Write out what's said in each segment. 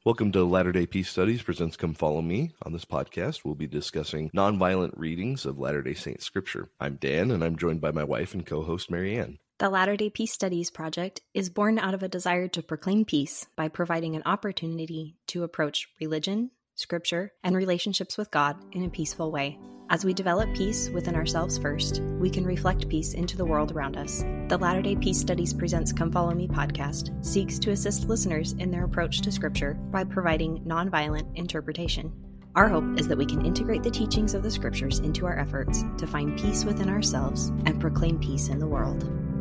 Welcome to Latter-day Peace Studies presents Come Follow Me. On this podcast, we'll be discussing nonviolent readings of Latter-day Saint scripture. I'm Dan, and I'm joined by my wife and co-host Marianne. The Latter-day Peace Studies project is born out of a desire to proclaim peace by providing an opportunity to approach religion, scripture, and relationships with God in a peaceful way. As we develop peace within ourselves first, we can reflect peace into the world around us. The Latter-day Peace Studies presents Come Follow Me podcast seeks to assist listeners in their approach to scripture by providing nonviolent interpretation. Our hope is that we can integrate the teachings of the scriptures into our efforts to find peace within ourselves and proclaim peace in the world.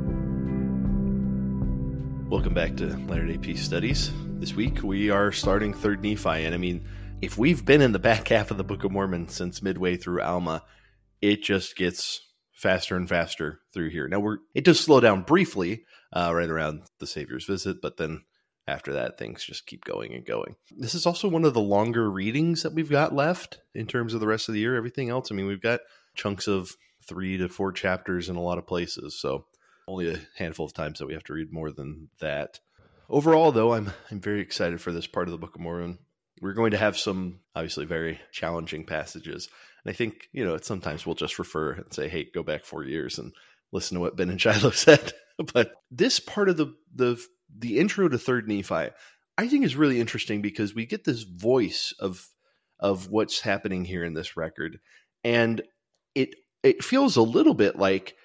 Welcome back to Latter-day Peace Studies. This week we are starting 3rd Nephi, and if we've been in the back half of the Book of Mormon since midway through Alma, it just gets faster and faster through here. Now, it does slow down briefly right around the Savior's visit, but then after that, things just keep going and going. This is also one of the longer readings that we've got left in terms of the rest of the year. Everything else, we've got chunks of 3 to 4 chapters in a lot of places, so only a handful of times that we have to read more than that. Overall, though, I'm very excited for this part of the Book of Mormon. We're going to have some, obviously, very challenging passages. And I think, sometimes we'll just refer and say, hey, go back 4 years and listen to what Ben and Shiloh said. But this part of the intro to 3rd Nephi, I think is really interesting because we get this voice of what's happening here in this record. And it feels a little bit like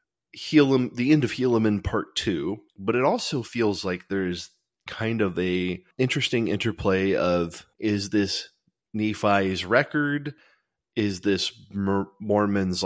the end of Helaman Part 2, but it also feels like there's kind of a interesting interplay of, is this Nephi's record? Is this Mormon's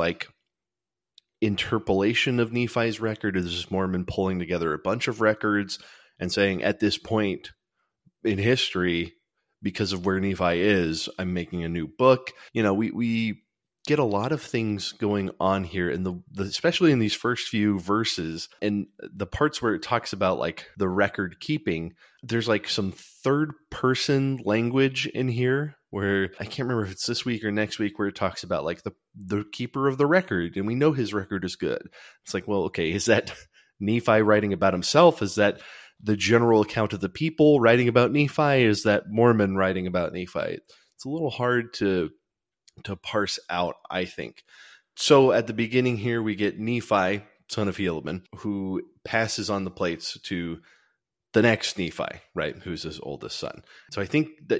interpolation of Nephi's record? Is this Mormon pulling together a bunch of records and saying, at this point in history, because of where Nephi is, I'm making a new book? We get a lot of things going on here, and especially in these first few verses and the parts where it talks about the record keeping. There's some third person language in here where I can't remember if it's this week or next week, where it talks about the keeper of the record, and we know his record is good. It's well, okay, is that Nephi writing about himself? Is that the general account of the people writing about Nephi? Is that Mormon writing about Nephi? It's a little hard to parse out, I think. So at the beginning here, we get Nephi, son of Helaman, who passes on the plates to the next Nephi, right? Who's his oldest son. So I think that,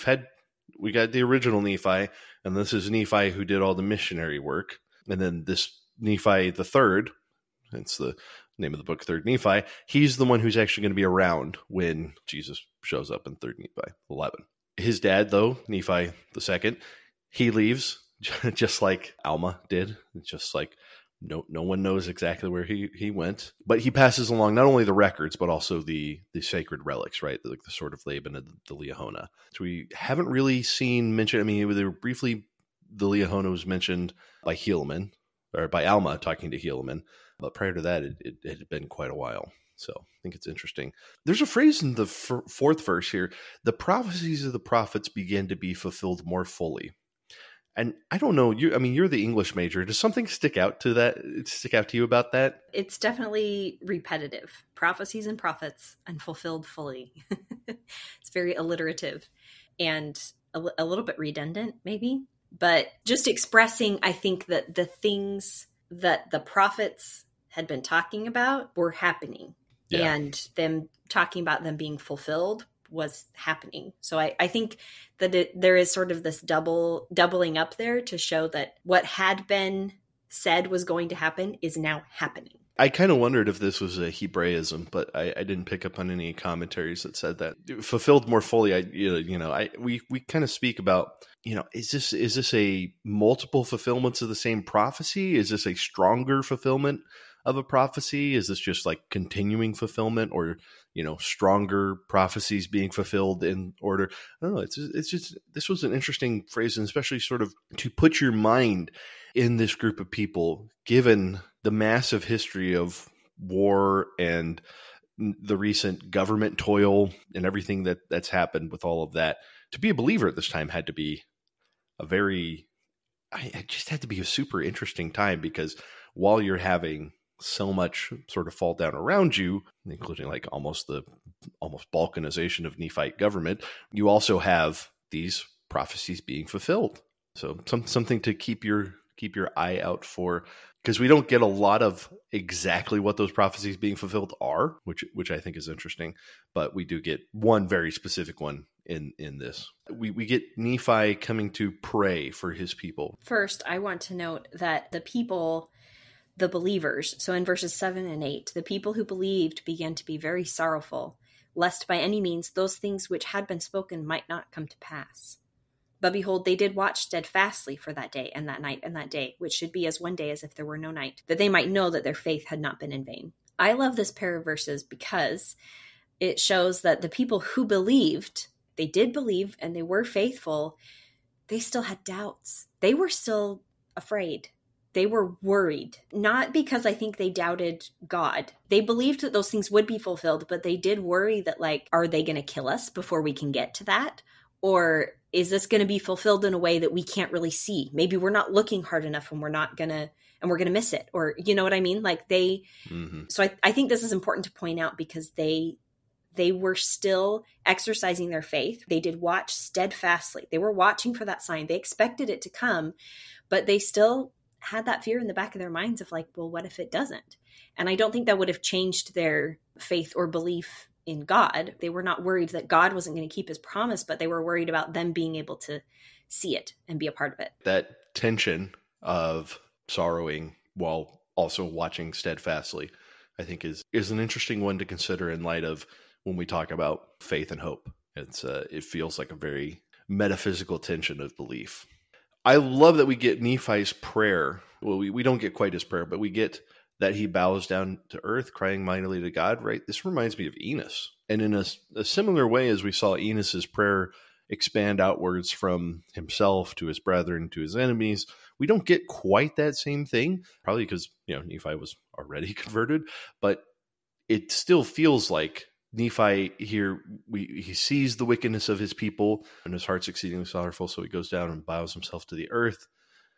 we got the original Nephi, and this is Nephi who did all the missionary work. And then this Nephi the third, it's the name of the book, 3rd Nephi, he's the one who's actually going to be around when Jesus shows up in 3rd Nephi 11. His dad, though, Nephi the second, he leaves just like Alma did. It's just no one knows exactly where he went, but he passes along not only the records, but also the sacred relics, right? The sword of Laban and the Liahona. So we haven't really seen mention. They were briefly, the Liahona was mentioned by Helaman, or by Alma talking to Helaman, but prior to that, it had been quite a while. So I think it's interesting. There's a phrase in the 4th verse here: the prophecies of the prophets began to be fulfilled more fully. And I don't know, you're the English major. Does something stick out to you about that? It's definitely repetitive. Prophecies and prophets and fulfilled fully. It's very alliterative and a little bit redundant, maybe. But just expressing, I think, that the things that the prophets had been talking about were happening. Yeah. And them talking about them being fulfilled was happening. So I think that there is sort of this doubling up there to show that what had been said was going to happen is now happening. I kind of wondered if this was a Hebraism, but I didn't pick up on any commentaries that said that. Fulfilled more fully. We kind of speak about, is this a multiple fulfillments of the same prophecy? Is this a stronger fulfillment of a prophecy? Is this just continuing fulfillment, or stronger prophecies being fulfilled in order? I don't know. It's just, this was an interesting phrase, and especially sort of to put your mind in this group of people, given the massive history of war and the recent government toil and everything that's happened with all of that. To be a believer at this time had to be it just had to be a super interesting time, because while you're having so much sort of fall down around you, including like almost balkanization of Nephite government, you also have these prophecies being fulfilled. So something to keep your eye out for, because we don't get a lot of exactly what those prophecies being fulfilled are, which I think is interesting, but we do get one very specific one in this. We get Nephi coming to pray for his people. First, I want to note that the people, the believers, so in verses 7 and 8, the people who believed began to be very sorrowful, lest by any means those things which had been spoken might not come to pass. But behold, they did watch steadfastly for that day and that night and that day, which should be as one day as if there were no night, that they might know that their faith had not been in vain. I love this pair of verses because it shows that the people who believed, they did believe and they were faithful, they still had doubts. They were still afraid. They were worried. Not because I think they doubted God. They believed that those things would be fulfilled, but they did worry that, like, are they going to kill us before we can get to that? Or is this going to be fulfilled in a way that we can't really see? Maybe we're not looking hard enough and we're going to miss it. Or, you know what I mean? Like So I think this is important to point out because they were still exercising their faith. They did watch steadfastly. They were watching for that sign. They expected it to come, but they still had that fear in the back of their minds of like, well, what if it doesn't? And I don't think that would have changed their faith or belief in God. They were not worried that God wasn't going to keep his promise, but they were worried about them being able to see it and be a part of it. That tension of sorrowing while also watching steadfastly, I think is an interesting one to consider in light of when we talk about faith and hope. It feels like a very metaphysical tension of belief. I love that we get Nephi's prayer. Well, we don't get quite his prayer, but we get that he bows down to earth, crying mightily to God, right? This reminds me of Enos. And in a similar way as we saw Enos's prayer expand outwards from himself to his brethren, to his enemies, we don't get quite that same thing, probably because, Nephi was already converted, but it still feels like Nephi here, he sees the wickedness of his people and his heart's exceedingly sorrowful. So he goes down and bows himself to the earth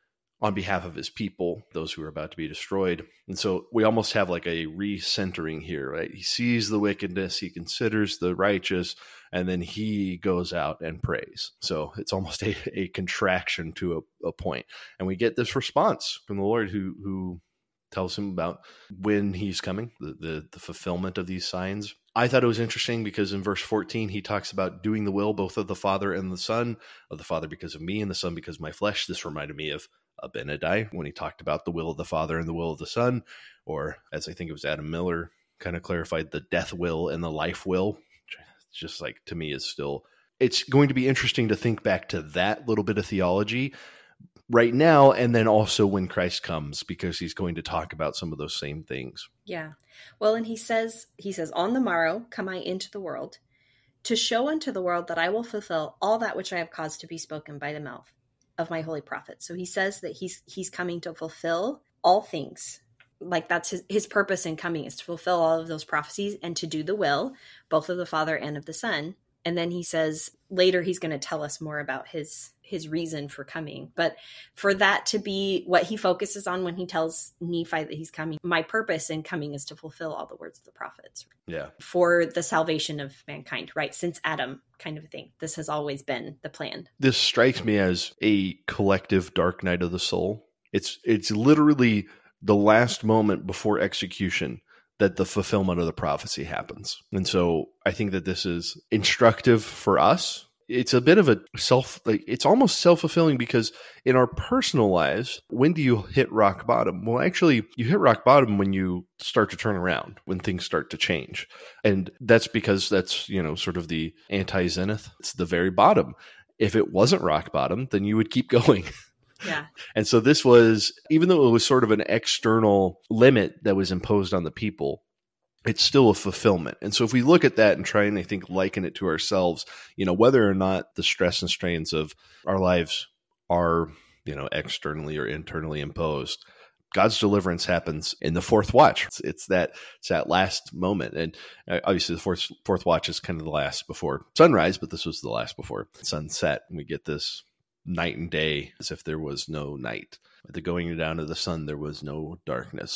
on behalf of his people, those who are about to be destroyed. And so we almost have like a recentering here, right? He sees the wickedness, he considers the righteous, and then he goes out and prays. So it's almost a contraction to a point. And we get this response from the Lord who tells him about when he's coming, the fulfillment of these signs. I thought it was interesting because in verse 14, he talks about doing the will both of the Father and the Son, of the Father because of me and the Son because of my flesh. This reminded me of Abinadi when he talked about the will of the Father and the will of the Son, or as I think it was Adam Miller kind of clarified, the death will and the life will. Just like, to me, is still, it's going to be interesting to think back to that little bit of theology right now, and then also when Christ comes, because he's going to talk about some of those same things. Yeah. Well, and he says, on the morrow come I into the world, to show unto the world that I will fulfill all that which I have caused to be spoken by the mouth of my holy prophets. So he says that he's coming to fulfill all things. Like, that's his purpose in coming, is to fulfill all of those prophecies and to do the will, both of the Father and of the Son. And then he says later he's going to tell us more about his reason for coming. But for that to be what he focuses on when he tells Nephi that he's coming, my purpose in coming is to fulfill all the words of the prophets. Yeah. For the salvation of mankind, right? Since Adam, kind of a thing. This has always been the plan. This strikes me as a collective dark night of the soul. It's literally the last moment before execution that the fulfillment of the prophecy happens. And so I think that this is instructive for us. It's a bit of it's almost self-fulfilling, because in our personal lives, when do you hit rock bottom? Well, actually, you hit rock bottom when you start to turn around, when things start to change. And that's because that's, sort of the anti-zenith. It's the very bottom. If it wasn't rock bottom, then you would keep going. Yeah. And so this was, even though it was sort of an external limit that was imposed on the people, it's still a fulfillment. And so if we look at that and try and, I think, liken it to ourselves, whether or not the stress and strains of our lives are, externally or internally imposed, God's deliverance happens in the fourth watch. It's that last moment. And obviously the fourth watch is kind of the last before sunrise, but this was the last before sunset. And we get this night and day as if there was no night. At the going down of the sun, there was no darkness.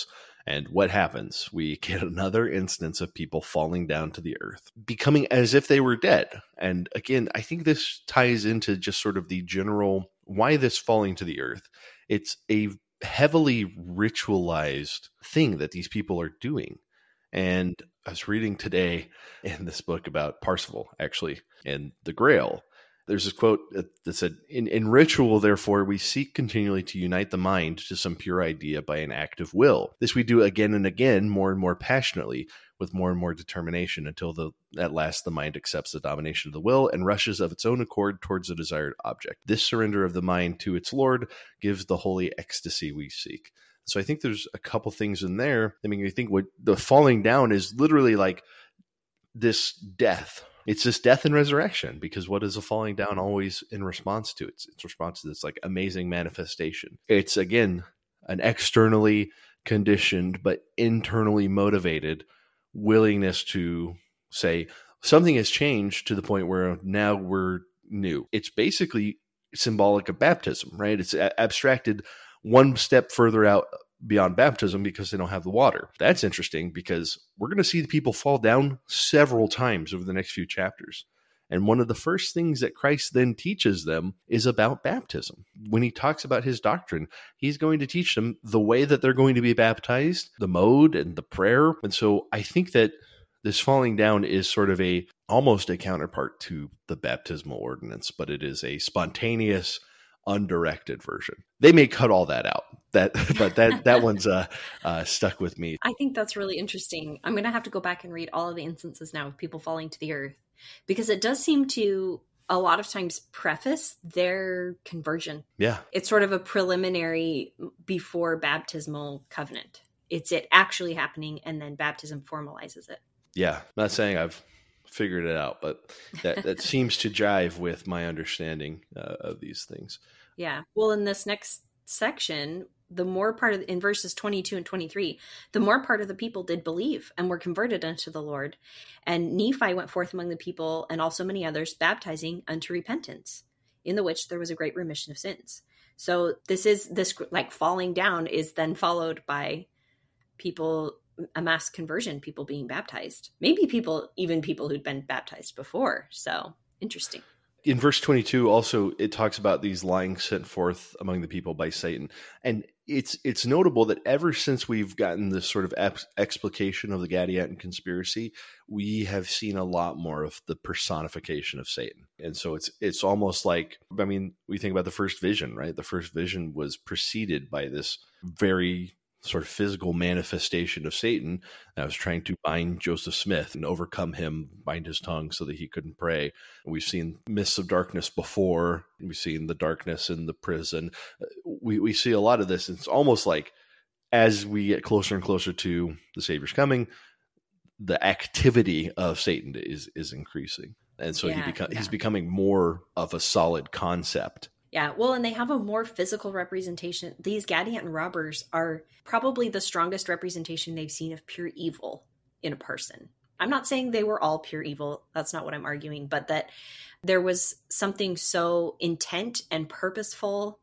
And what happens? We get another instance of people falling down to the earth, becoming as if they were dead. And again, I think this ties into just sort of the general, why this falling to the earth? It's a heavily ritualized thing that these people are doing. And I was reading today in this book about Parsifal, actually, and the Grail. There's this quote that said, in ritual, therefore, we seek continually to unite the mind to some pure idea by an act of will. This we do again and again, more and more passionately, with more and more determination, until at last the mind accepts the domination of the will and rushes of its own accord towards the desired object. This surrender of the mind to its Lord gives the holy ecstasy we seek. So I think there's a couple things in there. I mean, I think what the falling down is literally like this death. It's this death and resurrection, because what is a falling down always in response to? It's response to this like amazing manifestation. It's, again, an externally conditioned but internally motivated willingness to say something has changed to the point where now we're new. It's basically symbolic of baptism, right? It's abstracted one step further out beyond baptism because they don't have the water. That's interesting, because we're going to see the people fall down several times over the next few chapters. And one of the first things that Christ then teaches them is about baptism. When he talks about his doctrine, he's going to teach them the way that they're going to be baptized, the mode and the prayer. And so I think that this falling down is sort of almost a counterpart to the baptismal ordinance, but it is a spontaneous, undirected version. They may cut all that out. But that one's stuck with me. I think that's really interesting. I'm going to have to go back and read all of the instances now of people falling to the earth, because it does seem to a lot of times preface their conversion. Yeah. It's sort of a preliminary before baptismal covenant. It's it actually happening, and then baptism formalizes it. Yeah. I'm not saying I've figured it out, but that seems to jive with my understanding of these things. Yeah. Well, in this next section, the more part of in verses 22 and 23, the more part of the people did believe and were converted unto the Lord. And Nephi went forth among the people, and also many others, baptizing unto repentance, in the which there was a great remission of sins. So this like falling down is then followed by people, a mass conversion, people being baptized. Maybe even people who'd been baptized before. So interesting. In verse 22, also, it talks about these lyings sent forth among the people by Satan. And it's notable that ever since we've gotten this sort of explication of the Gadianton conspiracy, we have seen a lot more of the personification of Satan. And so it's almost like, I mean, we think about the first vision, right? The first vision was preceded by this very sort of physical manifestation of Satan that was trying to bind Joseph Smith and overcome him, bind his tongue so that he couldn't pray. We've seen mists of darkness before. We've seen the darkness in the prison. We see a lot of this. It's almost like as we get closer and closer to the Savior's coming, the activity of Satan is increasing. And so he's becoming more of a solid concept. Yeah, well, and they have a more physical representation. These Gadianton robbers are probably the strongest representation they've seen of pure evil in a person. I'm not saying they were all pure evil. That's not what I'm arguing, but that there was something so intent and purposeful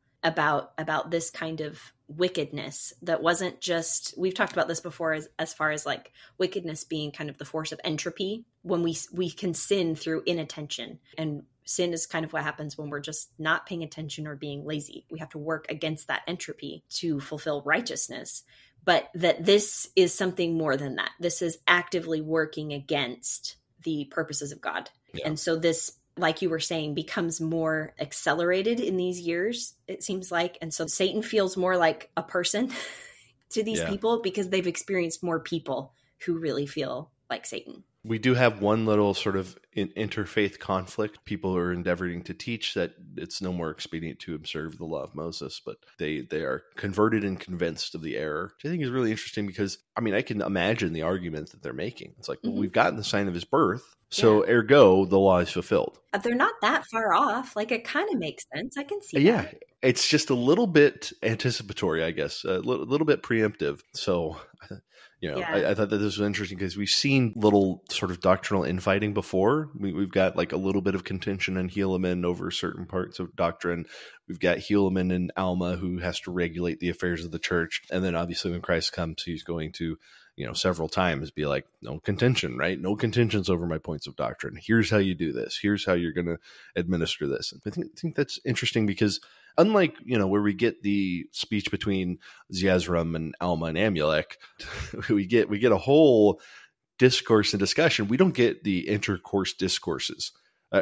about this kind of wickedness that wasn't just, we've talked about this before as far as like wickedness being kind of the force of entropy, when we can sin through inattention. And sin is kind of what happens when we're just not paying attention or being lazy. We have to work against that entropy to fulfill righteousness. But that this is something more than that. This is actively working against the purposes of God. Yeah. And so this, like you were saying, becomes more accelerated in these years, it seems like. And so Satan feels more like a person to these people because they've experienced more people who really feel like Satan. We do have one little sort of interfaith conflict. People are endeavoring to teach that it's no more expedient to observe the law of Moses, but they are converted and convinced of the error, which I think is really interesting because, I mean, I can imagine the argument that they're making. It's like, well, we've gotten the sign of his birth, so ergo, the law is fulfilled. They're not that far off. Like, it kind of makes sense. I can see that. It's just a little bit anticipatory, I guess, a little bit preemptive. So I thought that this was interesting because we've seen little sort of doctrinal infighting before. We've got like a little bit of contention in Helaman over certain parts of doctrine. We've got Helaman and Alma who has to regulate the affairs of the church. And then obviously when Christ comes, he's going to, several times be like, no contention, right? No contentions over my points of doctrine. Here's how you do this. Here's how you're going to administer this. I think that's interesting because unlike, where we get the speech between Zeezrom and Alma and Amulek, we get a whole discourse and discussion. We don't get the interchurch discourses,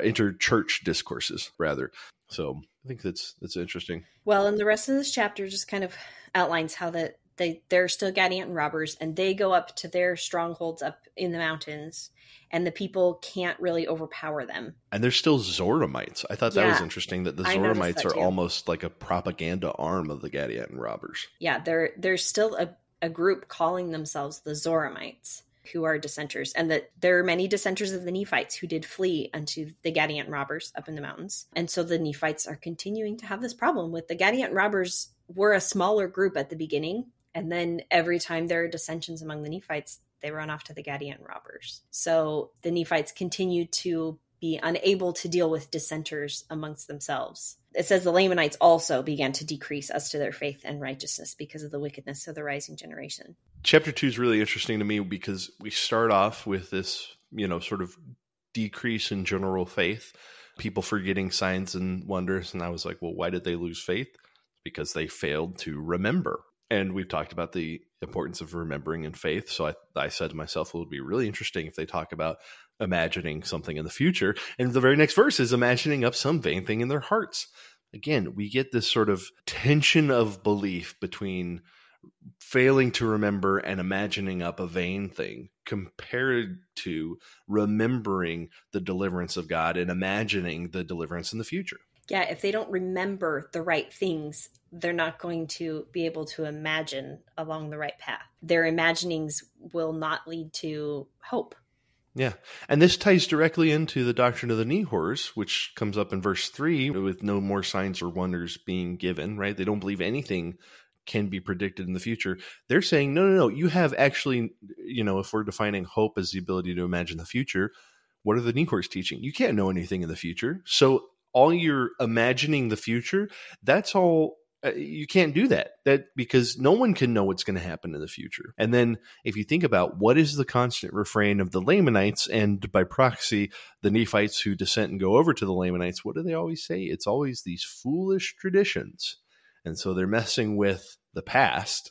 rather. So I think that's interesting. Well, and the rest of this chapter just kind of outlines how they're still Gadianton robbers, and they go up to their strongholds up in the mountains, and the people can't really overpower them. And they're still Zoramites. I thought that was interesting that the Zoramites are almost like a propaganda arm of the Gadianton robbers. Yeah, there's still a group calling themselves the Zoramites who are dissenters, and that there are many dissenters of the Nephites who did flee unto the Gadianton robbers up in the mountains. And so the Nephites are continuing to have this problem with the Gadianton robbers were a smaller group at the beginning. And then every time there are dissensions among the Nephites, they run off to the Gadianton robbers. So the Nephites continue to be unable to deal with dissenters amongst themselves. It says the Lamanites also began to decrease as to their faith and righteousness because of the wickedness of the rising generation. Chapter 2 is really interesting to me because we start off with this, sort of decrease in general faith, people forgetting signs and wonders. And I was like, well, why did they lose faith? Because they failed to remember. And we've talked about the importance of remembering in faith. So I said to myself, well, it would be really interesting if they talk about imagining something in the future. And the very next verse is imagining up some vain thing in their hearts. Again, we get this sort of tension of belief between failing to remember and imagining up a vain thing compared to remembering the deliverance of God and imagining the deliverance in the future. Yeah, if they don't remember the right things, they're not going to be able to imagine along the right path. Their imaginings will not lead to hope. Yeah. And this ties directly into the doctrine of the Nehors, which comes up in verse 3 with no more signs or wonders being given, right? They don't believe anything can be predicted in the future. They're saying, no, you have actually, if we're defining hope as the ability to imagine the future, what are the Nehors teaching? You can't know anything in the future. So all you're imagining the future, that's all. You can't do that because no one can know what's going to happen in the future. And then if you think about what is the constant refrain of the Lamanites and by proxy, the Nephites who dissent and go over to the Lamanites, what do they always say? It's always these foolish traditions. And so they're messing with the past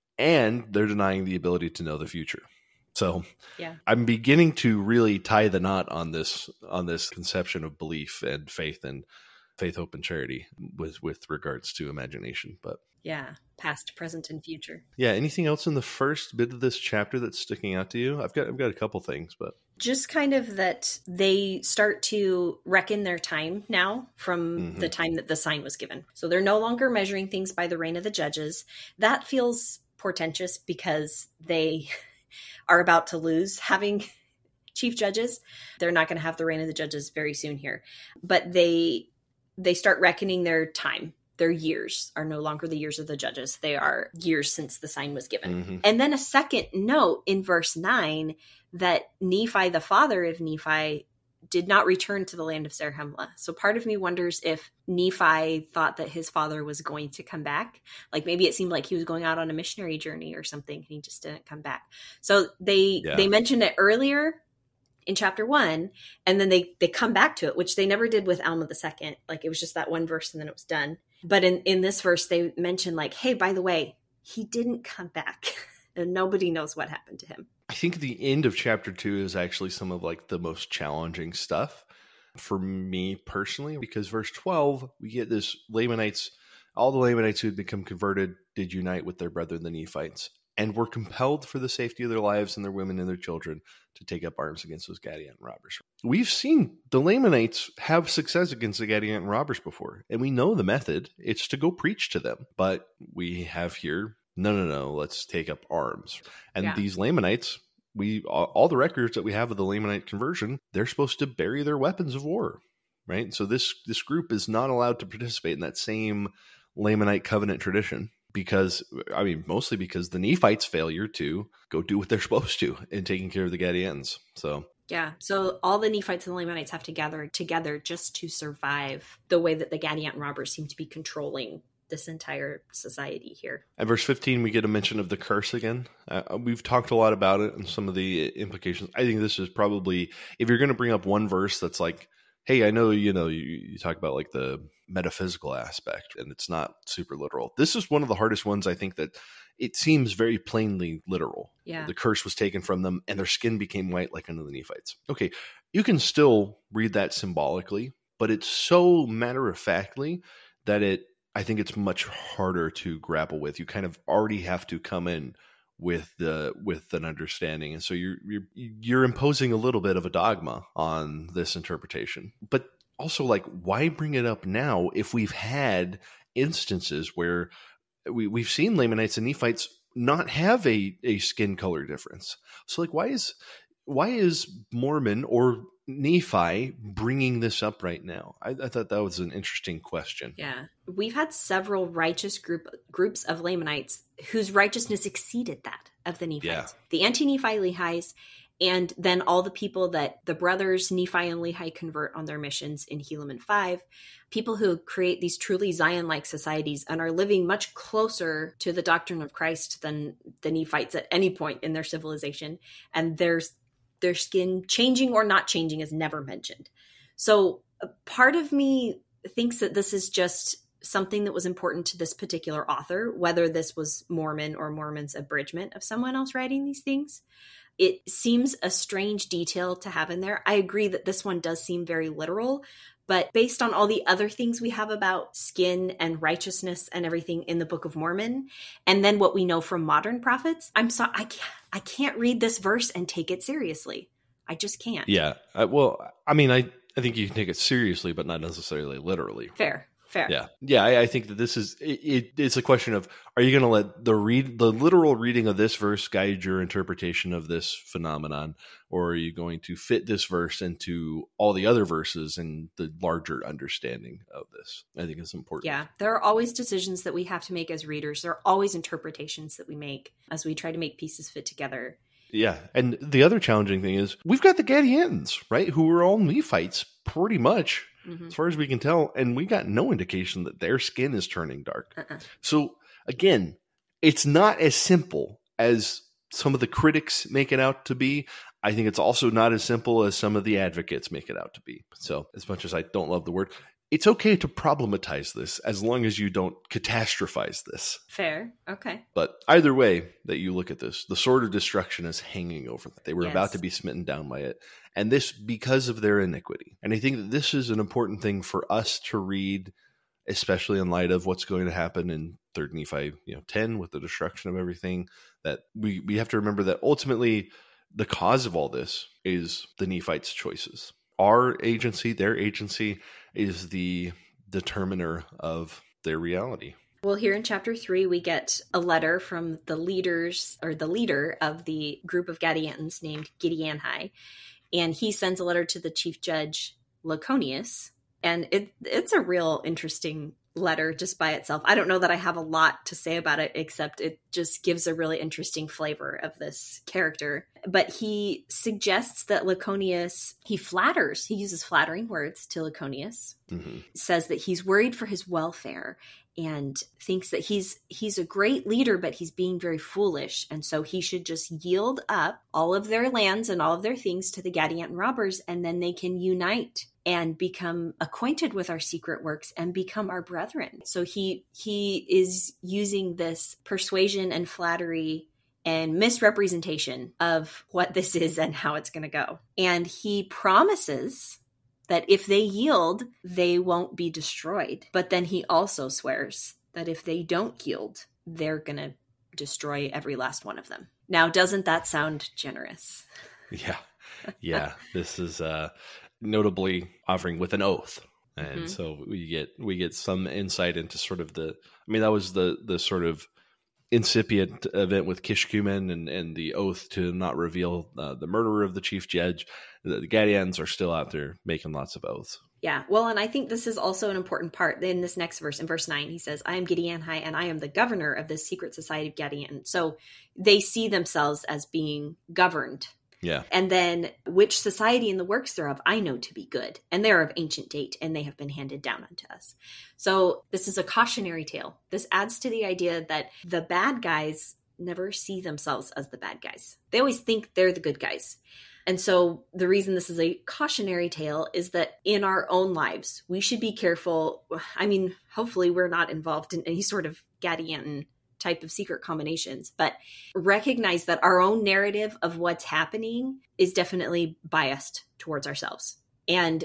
and they're denying the ability to know the future. So yeah. I'm beginning to really tie the knot on this conception of belief and faith, hope, and charity with regards to imagination. But yeah, past, present, and future. Yeah. Anything else in the first bit of this chapter that's sticking out to you? I've got a couple things, but just kind of that they start to reckon their time now from the time that the sign was given. So they're no longer measuring things by the reign of the judges. That feels portentous because they are about to lose having chief judges. They're not going to have the reign of the judges very soon here, but they start reckoning their time. Their years are no longer the years of the judges. They are years since the sign was given. And then a second note in verse 9 that Nephi, the father of Nephi, did not return to the land of Zarahemla. So part of me wonders if Nephi thought that his father was going to come back. Like maybe it seemed like he was going out on a missionary journey or something and he just didn't come back. So they mentioned it earlier in chapter 1, and then they come back to it, which they never did with Alma II. Like it was just that one verse and then it was done. But in this verse, they mentioned like, hey, by the way, he didn't come back and nobody knows what happened to him. I think the end of chapter 2 is actually some of like the most challenging stuff for me personally, because verse 12, we get this all the Lamanites who had become converted did unite with their brethren, the Nephites, and were compelled for the safety of their lives and their women and their children to take up arms against those Gadianton robbers. We've seen the Lamanites have success against the Gadianton robbers before, and we know the method. It's to go preach to them. But we have here, no, let's take up arms. And these Lamanites, all the records that we have of the Lamanite conversion, they're supposed to bury their weapons of war, right? So this group is not allowed to participate in that same Lamanite covenant tradition, mostly because the Nephites' failure to go do what they're supposed to in taking care of the Gadians. So yeah, so all the Nephites and the Lamanites have to gather together just to survive the way that the Gadianton robbers seem to be controlling this entire society here. At verse 15, we get a mention of the curse again. We've talked a lot about it and some of the implications. I think this is probably, if you're going to bring up one verse that's like, hey, I know, you talk about like the metaphysical aspect and it's not super literal. This is one of the hardest ones, I think, that it seems very plainly literal. Yeah. The curse was taken from them and their skin became white like unto the Nephites. Okay, you can still read that symbolically, but it's so matter-of-factly that I think it's much harder to grapple with. You kind of already have to come in with an understanding, and so you're imposing a little bit of a dogma on this interpretation. But also, like, why bring it up now if we've had instances where we've seen Lamanites and Nephites not have a skin color difference? So, like, why is Mormon or Nephi bringing this up right now? I thought that was an interesting question. Yeah. We've had several righteous groups of Lamanites whose righteousness exceeded that of the Nephites. Yeah. The anti-Nephi Lehis, and then all the people that the brothers Nephi and Lehi convert on their missions in Helaman 5, people who create these truly Zion-like societies and are living much closer to the doctrine of Christ than the Nephites at any point in their civilization. And their skin changing or not changing is never mentioned. So part of me thinks that this is just something that was important to this particular author, whether this was Mormon or Mormon's abridgment of someone else writing these things. It seems a strange detail to have in there. I agree that this one does seem very literal, but based on all the other things we have about skin and righteousness and everything in the Book of Mormon, and then what we know from modern prophets, I'm sorry, I can't read this verse and take it seriously. I just can't. Yeah. I think you can take it seriously, but not necessarily literally. Fair. Yeah. I think that this is it's a question of, are you going to let the literal reading of this verse guide your interpretation of this phenomenon, or are you going to fit this verse into all the other verses and the larger understanding of this? I think it's important. Yeah, there are always decisions that we have to make as readers. There are always interpretations that we make as we try to make pieces fit together. Yeah, and the other challenging thing is we've got the Gadians, right, who are all Nephites pretty much. As far as we can tell, and we got no indication that their skin is turning dark. So again, it's not as simple as some of the critics make it out to be. I think it's also not as simple as some of the advocates make it out to be. So as much as I don't love the word, it's okay to problematize this as long as you don't catastrophize this. Fair. Okay. But either way that you look at this, the sword of destruction is hanging over them. They were about to be smitten down by it. And this because of their iniquity. And I think that this is an important thing for us to read, especially in light of what's going to happen in 3 Nephi 10 with the destruction of everything, that we have to remember that ultimately the cause of all this is the Nephites' choices. Our agency, their agency, is the determiner of their reality. Well, here in chapter 3, we get a letter from the leader of the group of Gadiantons named Gideonhi. And he sends a letter to the chief judge, Laconius. And it's a real interesting letter just by itself. I don't know that I have a lot to say about it, except it just gives a really interesting flavor of this character. But he suggests that Laconius, he uses flattering words to Laconius, says that he's worried for his welfare and thinks that he's a great leader, but he's being very foolish. And so he should just yield up all of their lands and all of their things to the Gadianton robbers, and then they can unite and become acquainted with our secret works and become our brethren. So he is using this persuasion and flattery and misrepresentation of what this is and how it's going to go. And he promises that if they yield, they won't be destroyed. But then he also swears that if they don't yield, they're going to destroy every last one of them. Now, doesn't that sound generous? Yeah. This is notably offering with an oath. And so we get some insight into sort of that was the sort of incipient event with Kishkumen and the oath to not reveal the murderer of the chief judge. The Gadians are still out there making lots of oaths. Yeah. Well, and I think this is also an important part in this next verse. In verse 9, he says, I am Gideonhai, and I am the governor of the secret society of Gideon. So they see themselves as being governed. Yeah. And then, which society and the works thereof I know to be good, and they are of ancient date, and they have been handed down unto us. So this is a cautionary tale. This adds to the idea that the bad guys never see themselves as the bad guys. They always think they're the good guys. And so the reason this is a cautionary tale is that in our own lives, we should be careful. I mean, hopefully we're not involved in any sort of Gadianton type of secret combinations, but recognize that our own narrative of what's happening is definitely biased towards ourselves. And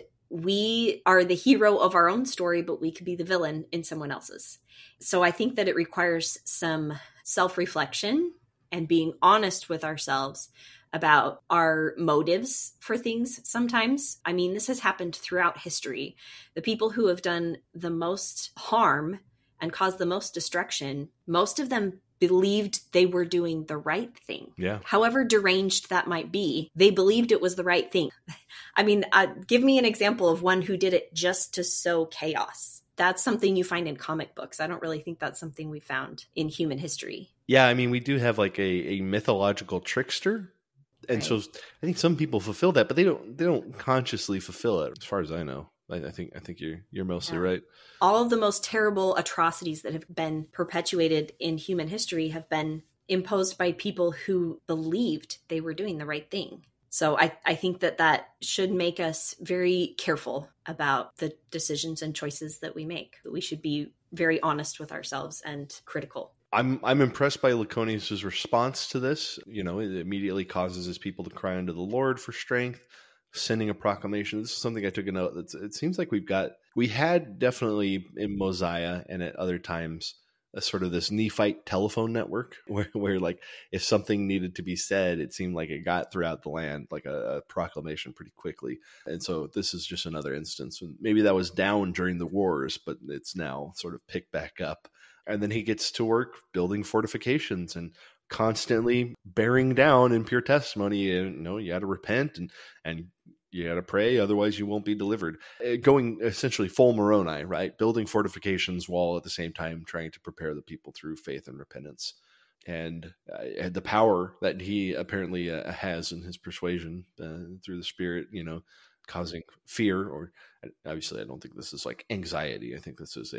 we are the hero of our own story, but we could be the villain in someone else's. So I think that it requires some self-reflection and being honest with ourselves about our motives for things sometimes. I mean, this has happened throughout history. The people who have done the most harm and caused the most destruction, most of them believed they were doing the right thing. Yeah. However deranged that might be, they believed it was the right thing. I mean, give me an example of one who did it just to sow chaos. That's something you find in comic books. I don't really think that's something we found in human history. Yeah, I mean, we do have like a mythological trickster. And Right. so I think some people fulfill that, but they don't consciously fulfill it, as far as I know. I think you're mostly Yeah. right. All of the most terrible atrocities that have been perpetuated in human history have been imposed by people who believed they were doing the right thing. So I think that should make us very careful about the decisions and choices that we make. We should be very honest with ourselves and critical. I'm impressed by Laconius's response to this. You know, it immediately causes his people to cry unto the Lord for strength, sending a proclamation. This is something I took a note. It seems like we had definitely in Mosiah and at other times a sort of this Nephite telephone network where like if something needed to be said, it seemed like it got throughout the land, like a proclamation pretty quickly. And so this is just another instance. And maybe that was down during the wars, but it's now sort of picked back up. And then he gets to work building fortifications and constantly bearing down in pure testimony. And, you know, you got to repent and you got to pray, otherwise you won't be delivered. Going essentially full Moroni, right? Building fortifications while at the same time trying to prepare the people through faith and repentance. And the power that he apparently has in his persuasion through the Spirit, you know, causing fear, or obviously I don't think this is like anxiety. I think this is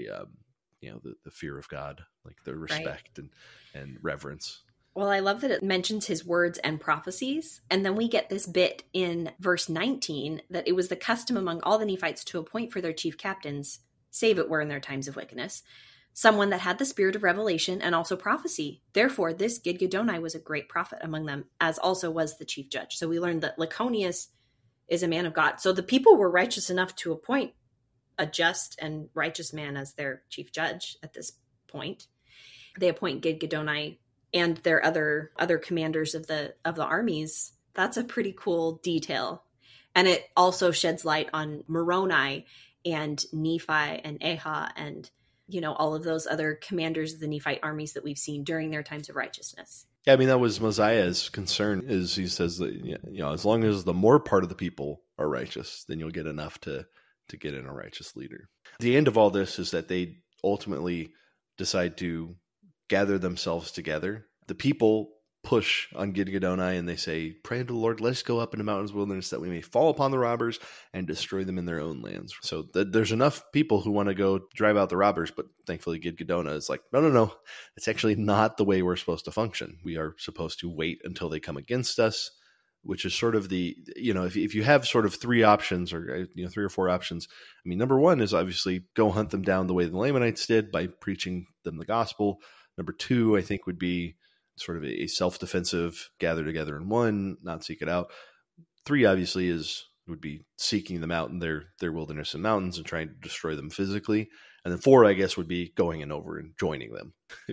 you know, the fear of God, like the respect and reverence. Well, I love that it mentions his words and prophecies. And then we get this bit in verse 19 that it was the custom among all the Nephites to appoint for their chief captains, save it were in their times of wickedness, someone that had the spirit of revelation and also prophecy. Therefore, this Gidgiddoni was a great prophet among them, as also was the chief judge. So we learned that Laconius is a man of God. So the people were righteous enough to appoint a just and righteous man as their chief judge at this point. They appoint Gidgiddoni and their other commanders of the armies. That's a pretty cool detail. And it also sheds light on Moroni and Nephi and Aha and, you know, all of those other commanders of the Nephite armies that we've seen during their times of righteousness. Yeah, I mean, that was Mosiah's concern, is he says that, you know, as long as the more part of the people are righteous, then you'll get enough to get in a righteous leader. The end of all this is that they ultimately decide to gather themselves together. The people push on Gidgiddoni and they say, pray unto the Lord, let us go up into mountains wilderness that we may fall upon the robbers and destroy them in their own lands. So there's enough people who want to go drive out the robbers, but thankfully Gidgiddoni is like, no, it's actually not the way we're supposed to function. We are supposed to wait until they come against us, which is sort of the, you know, if you have sort of three options, or, you know, 3 or 4 options. I mean, number one is obviously go hunt them down the way the Lamanites did by preaching them the gospel. Number 2, I think, would be sort of a self-defensive, gather together in one, not seek it out. 3 obviously would be seeking them out in their wilderness and mountains and trying to destroy them physically. And then 4, I guess, would be going in over and joining them.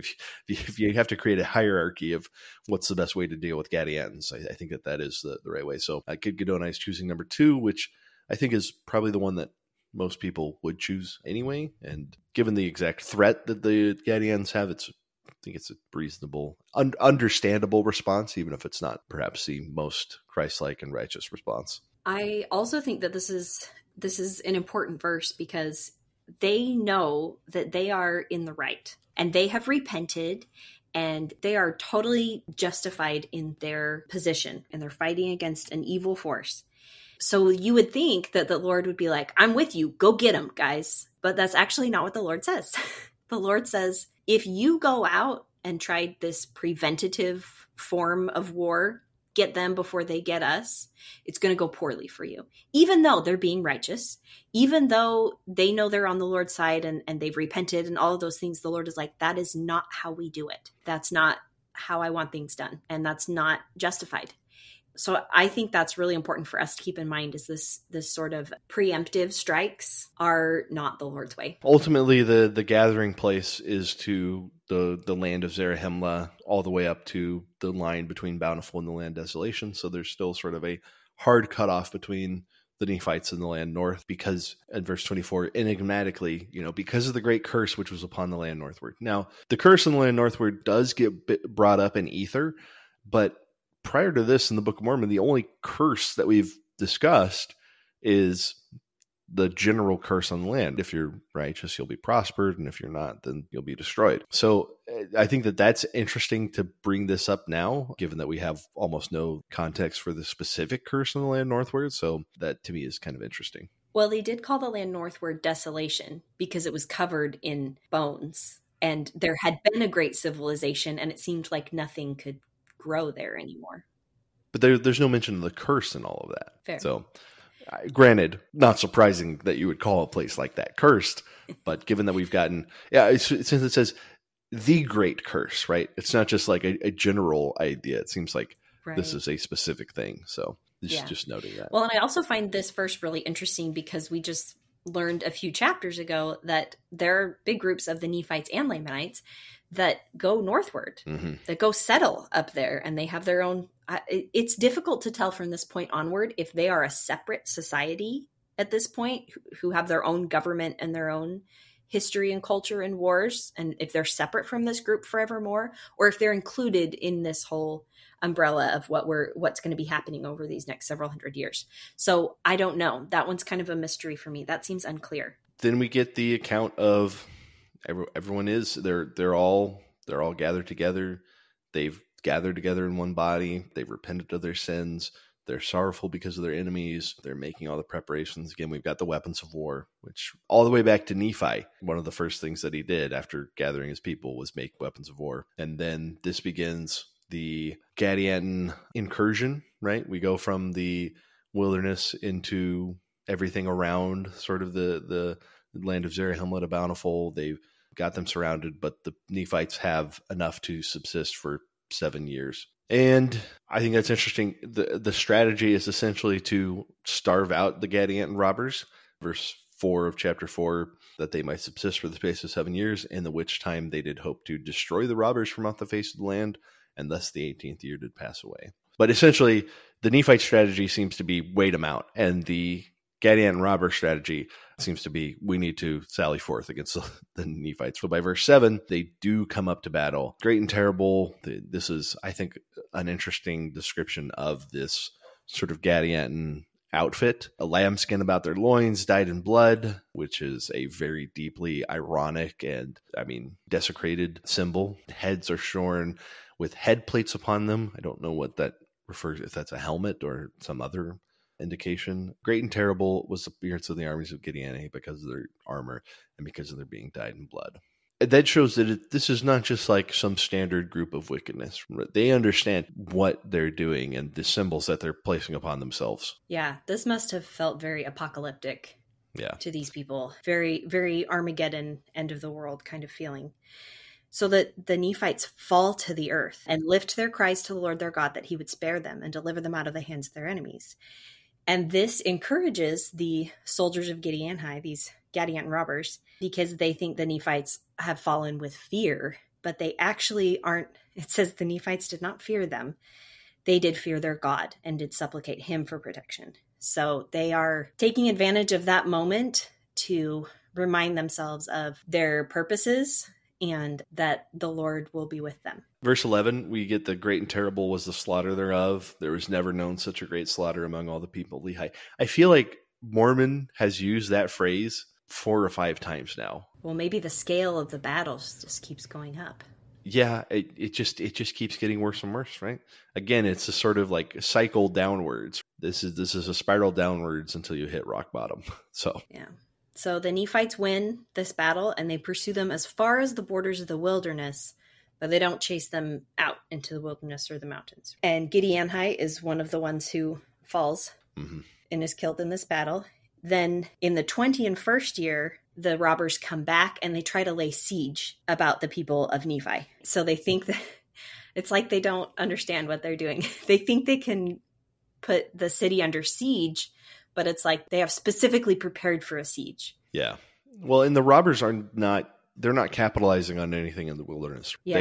If you have to create a hierarchy of what's the best way to deal with Gadiantons, I think that is the right way. So Gidgiddoni is choosing number 2, which I think is probably the one that most people would choose anyway. And given the exact threat that the Gadiantons have, I think it's a reasonable, understandable response, even if it's not perhaps the most Christ-like and righteous response. I also think that this is This is an important verse because they know that they are in the right and they have repented and they are totally justified in their position and they're fighting against an evil force. So you would think that the Lord would be like, I'm with you, go get them, guys. But that's actually not what the Lord says. The Lord says, if you go out and try this preventative form of war, get them before they get us, it's going to go poorly for you. Even though they're being righteous, even though they know they're on the Lord's side and they've repented and all of those things, the Lord is like, that is not how we do it. That's not how I want things done. And that's not justified. So I think that's really important for us to keep in mind is this sort of preemptive strikes are not the Lord's way. Ultimately, the gathering place is to the land of Zarahemla all the way up to the line between Bountiful and the land Desolation. So there's still sort of a hard cutoff between the Nephites and the land north because in verse 24, enigmatically, because of the great curse which was upon the land northward. Now, the curse in the land northward does get brought up in Ether, but prior to this in the Book of Mormon, the only curse that we've discussed is the general curse on the land. If you're righteous, you'll be prospered. And if you're not, then you'll be destroyed. So I think that that's interesting to bring this up now, given that we have almost no context for the specific curse on the land northward. So that to me is kind of interesting. Well, they did call the land northward Desolation because it was covered in bones. And there had been a great civilization and it seemed like nothing could grow there anymore. But there's no mention of the curse in all of that. Fair. So granted, not surprising that you would call a place like that cursed, but given that we've gotten, since it says the great curse, right? It's not just like a general idea. It seems like This is a specific thing. So just noting that. Well, and I also find this verse really interesting because we just learned a few chapters ago that there are big groups of the Nephites and Lamanites that go northward, that go settle up there, and they have their own. It's difficult to tell from this point onward if they are a separate society at this point who have their own government and their own history and culture and wars, and if they're separate from this group forevermore, or if they're included in this whole umbrella of what's going to be happening over these next several hundred years. So I don't know. That one's kind of a mystery for me. That seems unclear. Then we get the account of everyone is they're all gathered together. They've gathered together in one body. They've repented of their sins. They're sorrowful because of their enemies. They're making all the preparations. Again, we've got the weapons of war, which all the way back to Nephi, one of the first things that he did after gathering his people was make weapons of war. And then this begins the Gadianton incursion, right? We go from the wilderness into everything around sort of the land of Zarahemla to Bountiful. They've got them surrounded, but the Nephites have enough to subsist for 7 years. And I think that's interesting. The strategy is essentially to starve out the Gadianton robbers. Verse 4 of chapter 4, that they might subsist for the space of 7 years, in the which time they did hope to destroy the robbers from off the face of the land, and thus the 18th year did pass away. But essentially, the Nephite strategy seems to be wait them out, and the Gadianton robber strategy seems to be we need to sally forth against the Nephites. So by verse 7, they do come up to battle. Great and terrible. This is, I think, an interesting description of this sort of Gadianton outfit. A lambskin about their loins, dyed in blood, which is a very deeply ironic and, desecrated symbol. Heads are shorn with head plates upon them. I don't know what that refers, if that's a helmet or some other indication. Great and terrible was the appearance of the armies of Gideon because of their armor and because of their being dyed in blood. That shows that this is not just like some standard group of wickedness. They understand what they're doing and the symbols that they're placing upon themselves. Yeah, this must have felt very apocalyptic to these people. Very, very Armageddon, end of the world kind of feeling. So that the Nephites fall to the earth and lift their cries to the Lord their God that he would spare them and deliver them out of the hands of their enemies. And this encourages the soldiers of Gadianton, these Gadianton robbers, because they think the Nephites have fallen with fear, but they actually aren't. It says the Nephites did not fear them. They did fear their God and did supplicate him for protection. So they are taking advantage of that moment to remind themselves of their purposes and that the Lord will be with them. Verse 11, we get the great and terrible was the slaughter thereof. There was never known such a great slaughter among all the people of Lehi. I feel like Mormon has used that phrase 4 or 5 times now. Well, maybe the scale of the battles just keeps going up. Yeah, it just keeps getting worse and worse, right? Again, it's a sort of like cycle downwards. This is a spiral downwards until you hit rock bottom. So yeah. So the Nephites win this battle, and they pursue them as far as the borders of the wilderness, but they don't chase them out into the wilderness or the mountains. And Giddianhi is one of the ones who falls and is killed in this battle. Then in the 21st year, the robbers come back and they try to lay siege about the people of Nephi. So they think that it's like they don't understand what they're doing. They think they can put the city under siege, but it's like they have specifically prepared for a siege. Yeah. Well, and the robbers they're not capitalizing on anything in the wilderness. Yeah.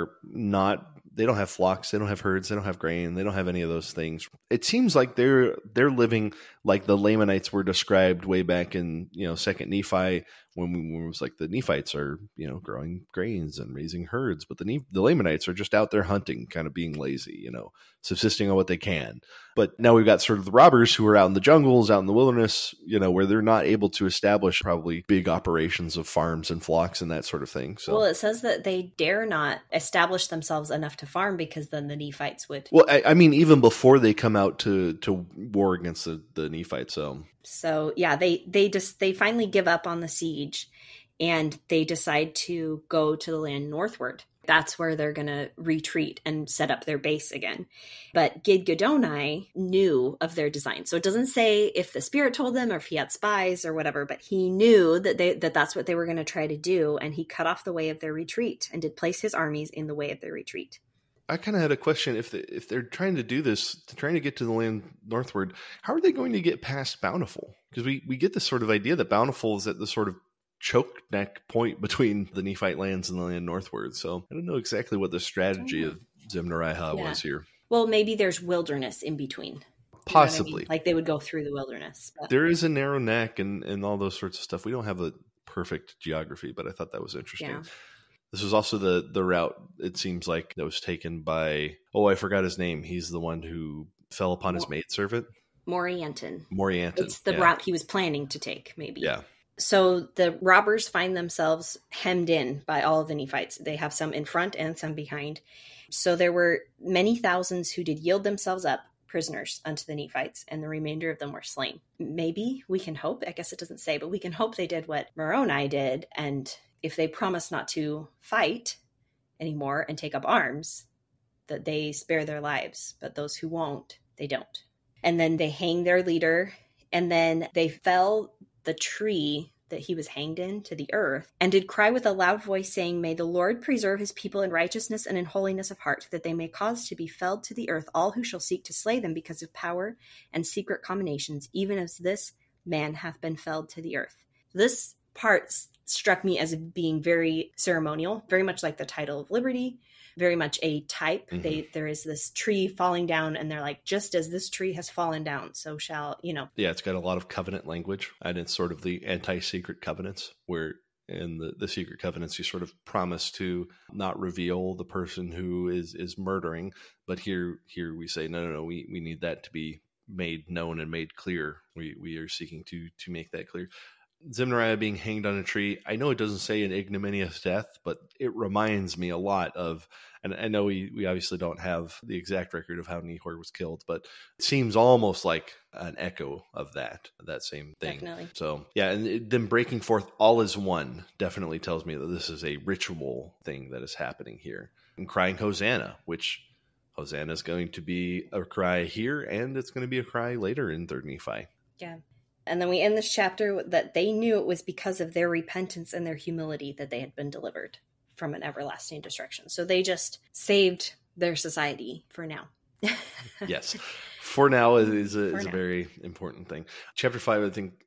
They don't have flocks, they don't have herds, they don't have grain, they don't have any of those things. It seems like they're living like the Lamanites were described way back in, 2nd Nephi, when it was like the Nephites are, growing grains and raising herds, but the Lamanites are just out there hunting, kind of being lazy, subsisting on what they can. But now we've got sort of the robbers who are out in the jungles, out in the wilderness, where they're not able to establish probably big operations of farms and flocks and that sort of thing. So, well, it says that they dare not establish themselves enough to farm because then the Nephites would. Well, I mean, even before they come out to war against the Nephites. So yeah, they finally give up on the siege, and they decide to go to the land northward. That's where they're going to retreat and set up their base again. But Gidgiddoni knew of their design. So it doesn't say if the spirit told them or if he had spies or whatever, but he knew that that's what they were going to try to do. And he cut off the way of their retreat and did place his armies in the way of their retreat. I kind of had a question. If they're trying to do this, trying to get to the land northward, how are they going to get past Bountiful? Because we get this sort of idea that Bountiful is at the sort of choke neck point between the Nephite lands and the land northward. So I don't know exactly what the strategy of Zemnariah was here. Well, maybe there's wilderness in between. Possibly. I mean? Like they would go through the wilderness. But. There is a narrow neck and all those sorts of stuff. We don't have a perfect geography, but I thought that was interesting. Yeah. This was also the route, it seems like, that was taken by, I forgot his name. He's the one who fell upon his maidservant. Morianton. It's the route he was planning to take, maybe. Yeah. So the robbers find themselves hemmed in by all of the Nephites. They have some in front and some behind. So there were many thousands who did yield themselves up prisoners unto the Nephites, and the remainder of them were slain. Maybe we can hope, I guess it doesn't say, but we can hope they did what Moroni did, and if they promise not to fight anymore and take up arms, that they spare their lives. But those who won't, they don't. And then they hang their leader, and then they fell the tree that he was hanged in to the earth, and did cry with a loud voice, saying, May the Lord preserve his people in righteousness and in holiness of heart, that they may cause to be felled to the earth all who shall seek to slay them because of power and secret combinations, even as this man hath been felled to the earth. This part struck me as being very ceremonial, very much like the title of liberty, very much a type. Mm-hmm. There is this tree falling down, and they're like, just as this tree has fallen down, so shall, Yeah, it's got a lot of covenant language, and it's sort of the anti-secret covenants, where in the secret covenants, you sort of promise to not reveal the person who is murdering. But here we say, no, we need that to be made known and made clear. We are seeking to make that clear. Zemnariah being hanged on a tree, I know it doesn't say an ignominious death, but it reminds me a lot of, and I know we obviously don't have the exact record of how Nehor was killed, but it seems almost like an echo of that same thing. Definitely. So, yeah, and them breaking forth all as one definitely tells me that this is a ritual thing that is happening here. And crying Hosanna, which Hosanna is going to be a cry here, and it's going to be a cry later in 3rd Nephi. Yeah. And then we end this chapter that they knew it was because of their repentance and their humility that they had been delivered from an everlasting destruction. So they just saved their society for now. Yes. For now is a very important thing. Chapter 5, I think,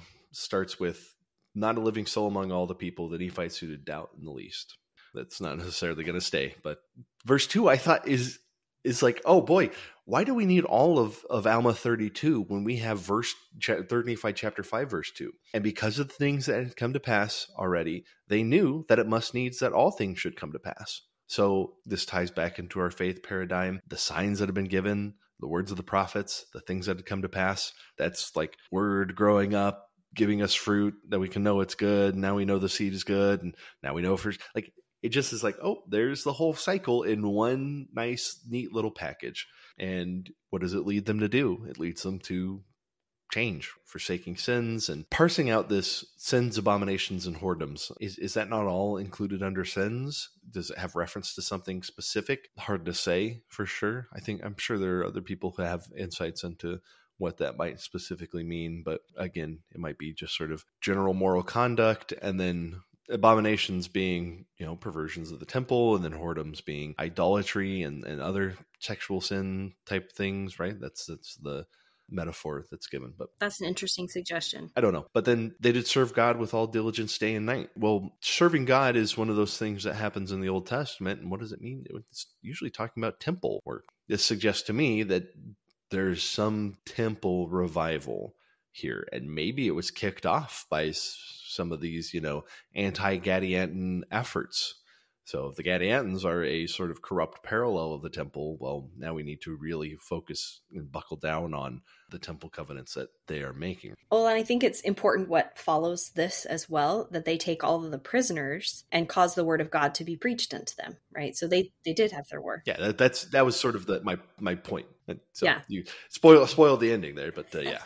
starts with not a living soul among all the people, the Nephites who did doubt in the least. That's not necessarily going to stay. But verse 2, I thought is like, oh boy, why do we need all of Alma 32 when we have 3rd Nephi chapter 5 verse 2? And because of the things that had come to pass already, they knew that it must needs that all things should come to pass. So this ties back into our faith paradigm, the signs that have been given, the words of the prophets, the things that had come to pass. That's like word growing up, giving us fruit that we can know it's good. Now we know the seed is good. And now we know for like, it just is like, oh, there's the whole cycle in one nice, neat little package. And what does it lead them to do? It leads them to change, forsaking sins, and parsing out this sins, abominations, and whoredoms. Is that not all included under sins? Does it have reference to something specific? Hard to say for sure. I'm sure there are other people who have insights into what that might specifically mean. But again, it might be just sort of general moral conduct, and then abominations being, perversions of the temple, and then whoredoms being idolatry and other sexual sin type things, right? That's the metaphor that's given. But that's an interesting suggestion. I don't know. But then they did serve God with all diligence day and night. Well, serving God is one of those things that happens in the Old Testament. And what does it mean? It's usually talking about temple work. This suggests to me that there's some temple revival here. And maybe it was kicked off by some of these, anti-Gadianton efforts. So if the Gadiantons are a sort of corrupt parallel of the temple, well, now we need to really focus and buckle down on the temple covenants that they are making. Well, and I think it's important what follows this as well, that they take all of the prisoners and cause the word of God to be preached unto them, right? So they did have their work. Yeah, that was sort of my point. So yeah. You spoiled the ending there, but yeah.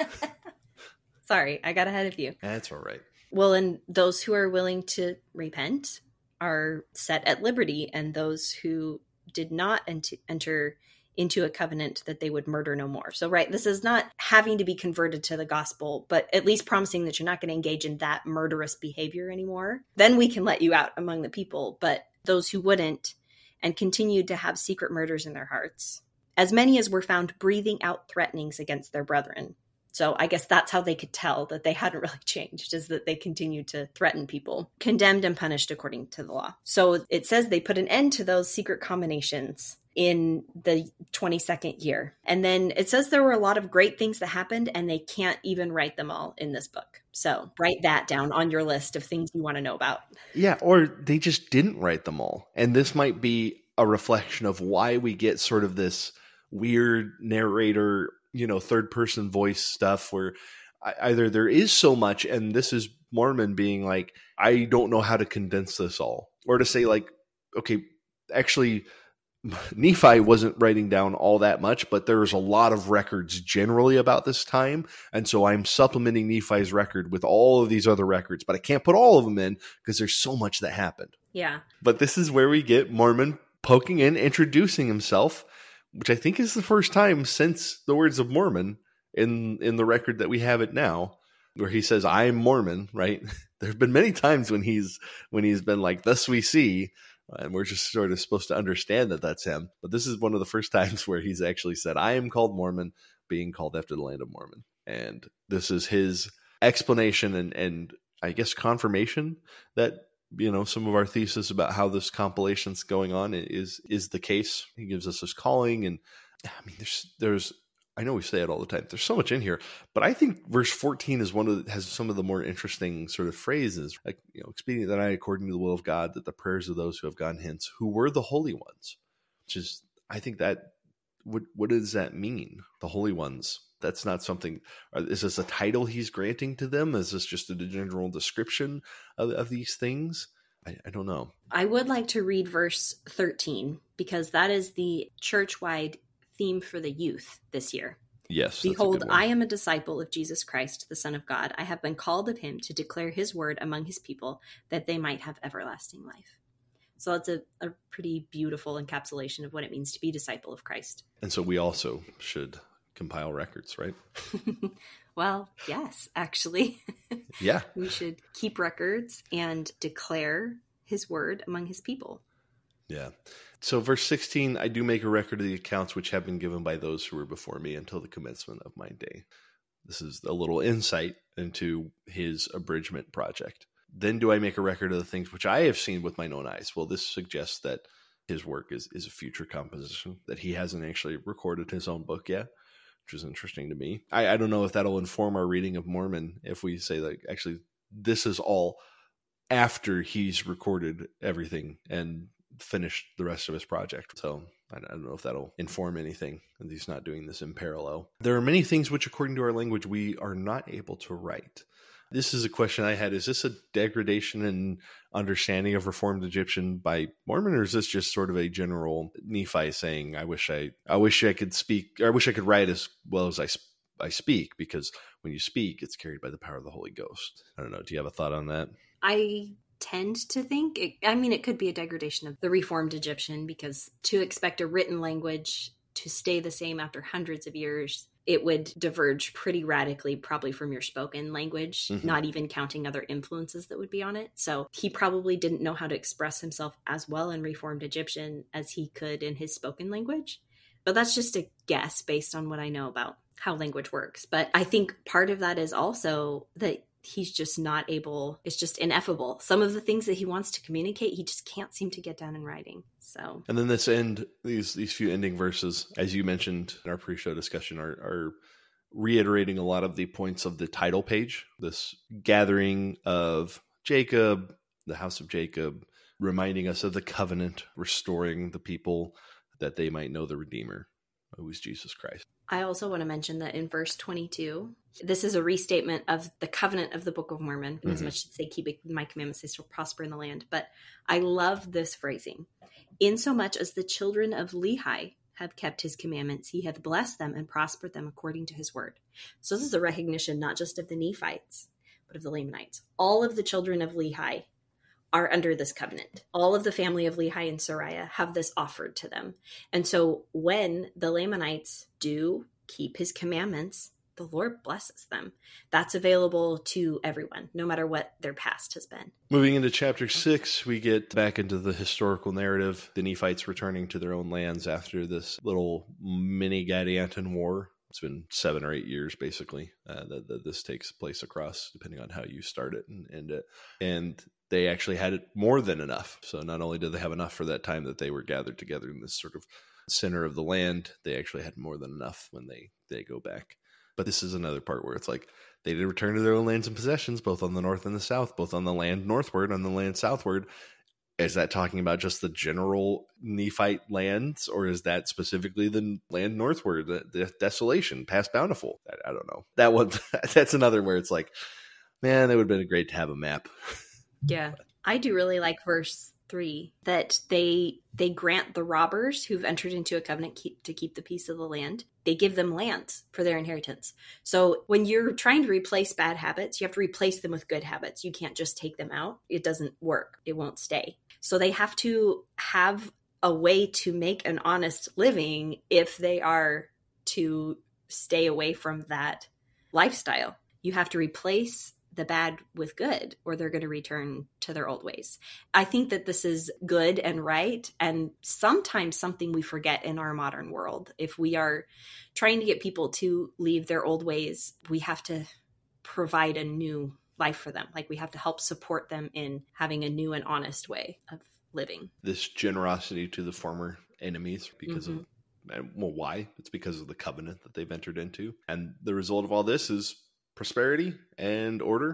Sorry, I got ahead of you. That's all right. Well, and those who are willing to repent are set at liberty, and those who did not enter into a covenant that they would murder no more. So, right, this is not having to be converted to the gospel, but at least promising that you're not going to engage in that murderous behavior anymore. Then we can let you out among the people. But those who wouldn't and continued to have secret murders in their hearts, as many as were found breathing out threatenings against their brethren. So I guess that's how they could tell that they hadn't really changed, is that they continued to threaten people, condemned and punished according to the law. So it says they put an end to those secret combinations in the 22nd year. And then it says there were a lot of great things that happened, and they can't even write them all in this book. So write that down on your list of things you want to know about. Yeah, or they just didn't write them all. And this might be a reflection of why we get sort of this weird narrator, third person voice stuff where either there is so much, and this is Mormon being like, I don't know how to condense this all, or to say like, okay, actually Nephi wasn't writing down all that much, but there's a lot of records generally about this time. And so I'm supplementing Nephi's record with all of these other records, but I can't put all of them in because there's so much that happened. Yeah. But this is where we get Mormon poking in, introducing himself, which I think is the first time since the Words of Mormon in the record that we have it now, where he says, I'm Mormon, right? There have been many times when he's been like, thus we see, and we're just sort of supposed to understand that that's him. But this is one of the first times where he's actually said, I am called Mormon, being called after the land of Mormon. And this is his explanation and I guess confirmation that, some of our thesis about how this compilation's going on is the case. He gives us his calling. And I mean, there's, I know we say it all the time, there's so much in here, but I think verse 14 is has some of the more interesting sort of phrases, like, expedient that I, according to the will of God, that the prayers of those who have gone hence, who were the holy ones, which is, I think that, what does that mean? The holy ones. That's not something, is this a title he's granting to them? Is this just a general description of these things? I don't know. I would like to read verse 13, because that is the church-wide theme for the youth this year. Yes. Behold, I am a disciple of Jesus Christ, the Son of God. I have been called of him to declare his word among his people, that they might have everlasting life. So that's a pretty beautiful encapsulation of what it means to be a disciple of Christ. And so we also should compile records, right? Well, yes, actually. Yeah. We should keep records and declare his word among his people. Yeah. So verse 16, I do make a record of the accounts which have been given by those who were before me until the commencement of my day. This is a little insight into his abridgment project. Then do I make a record of the things which I have seen with mine own eyes. Well, this suggests that his work is a future composition, that he hasn't actually recorded his own book yet, which is interesting to me. I don't know if that'll inform our reading of Mormon if we say that actually this is all after he's recorded everything and finished the rest of his project. So I don't know if that'll inform anything. He's not doing this in parallel. There are many things which, according to our language, we are not able to write. This is a question I had. Is this a degradation in understanding of Reformed Egyptian by Mormon, or is this just sort of a general Nephi saying, I wish I could speak, or I wish I could write as well as I speak, because when you speak, it's carried by the power of the Holy Ghost. I don't know. Do you have a thought on that? I tend to think, it could be a degradation of the Reformed Egyptian, because to expect a written language to stay the same after hundreds of years, it would diverge pretty radically probably from your spoken language, not even counting other influences that would be on it. So he probably didn't know how to express himself as well in Reformed Egyptian as he could in his spoken language. But that's just a guess based on what I know about how language works. But I think part of that is also that he's just not able, it's just ineffable. Some of the things that he wants to communicate, he just can't seem to get down in writing. So, and then these few ending verses, as you mentioned in our pre-show discussion, are reiterating a lot of the points of the title page. This gathering of Jacob, the house of Jacob, reminding us of the covenant, restoring the people that they might know the Redeemer, who is Jesus Christ. I also want to mention that in verse 22, this is a restatement of the covenant of the Book of Mormon, as much as they keep my commandments, they shall prosper in the land. But I love this phrasing. Insomuch as the children of Lehi have kept his commandments, he hath blessed them and prospered them according to his word. So this is a recognition not just of the Nephites, but of the Lamanites. All of the children of Lehi are under this covenant. All of the family of Lehi and Sariah have this offered to them. And so when the Lamanites do keep his commandments, the Lord blesses them. That's available to everyone, no matter what their past has been. Moving into chapter 6, we get back into the historical narrative. The Nephites returning to their own lands after this little mini Gadianton war. It's been 7 or 8 years, basically, that this takes place across, depending on how you start it and end it. And they actually had it more than enough. So not only did they have enough for that time that they were gathered together in this sort of center of the land, they actually had more than enough when they go back. But this is another part where it's like they did return to their own lands and possessions, both on the north and the south, both on the land northward, on the land southward. Is that talking about just the general Nephite lands, or is that specifically the land northward, the desolation, past Bountiful? I don't know. That one, that's another where it's like, man, it would have been great to have a map. Yeah. I do really like verse 3, that they grant the robbers who've entered into a covenant to keep the peace of the land. They give them lands for their inheritance. So when you're trying to replace bad habits, you have to replace them with good habits. You can't just take them out. It doesn't work. It won't stay. So they have to have a way to make an honest living if they are to stay away from that lifestyle. You have to replace the bad with good, or they're going to return to their old ways. I think that this is good and right, and sometimes something we forget in our modern world. If we are trying to get people to leave their old ways, we have to provide a new life for them. Like, we have to help support them in having a new and honest way of living. This generosity to the former enemies because of, well, why? It's because of the covenant that they've entered into. And the result of all this is prosperity and order,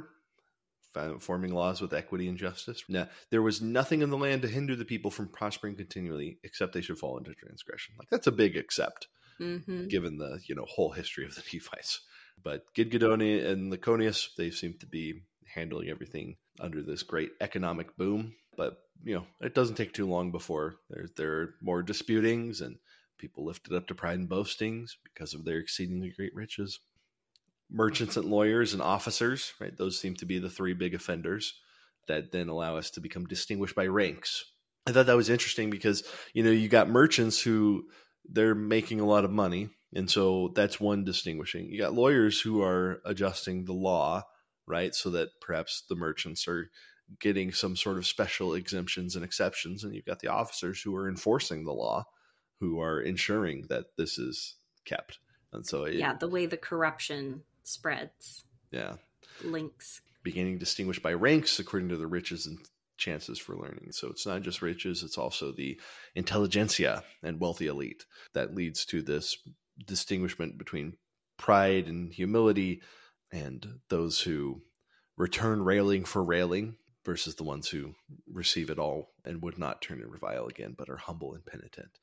forming laws with equity and justice. Now, there was nothing in the land to hinder the people from prospering continually, except they should fall into transgression. Like, that's a big except, given the whole history of the Nephites. But Gidgidoni and Laconius, they seem to be handling everything under this great economic boom. But it doesn't take too long before there are more disputings, and people lifted up to pride and boastings because of their exceedingly great riches. Merchants and lawyers and officers, right? Those seem to be the 3 big offenders that then allow us to become distinguished by ranks. I thought that was interesting because, you got merchants who they're making a lot of money. And so that's one distinguishing. You got lawyers who are adjusting the law, right? So that perhaps the merchants are getting some sort of special exemptions and exceptions. And you've got the officers who are enforcing the law, who are ensuring that this is kept. And so, the way the corruption spreads. Yeah. Links. Beginning distinguished by ranks according to the riches and chances for learning. So it's not just riches, it's also the intelligentsia and wealthy elite that leads to this distinguishment between pride and humility, and those who return railing for railing versus the ones who receive it all and would not turn and revile again, but are humble and penitent.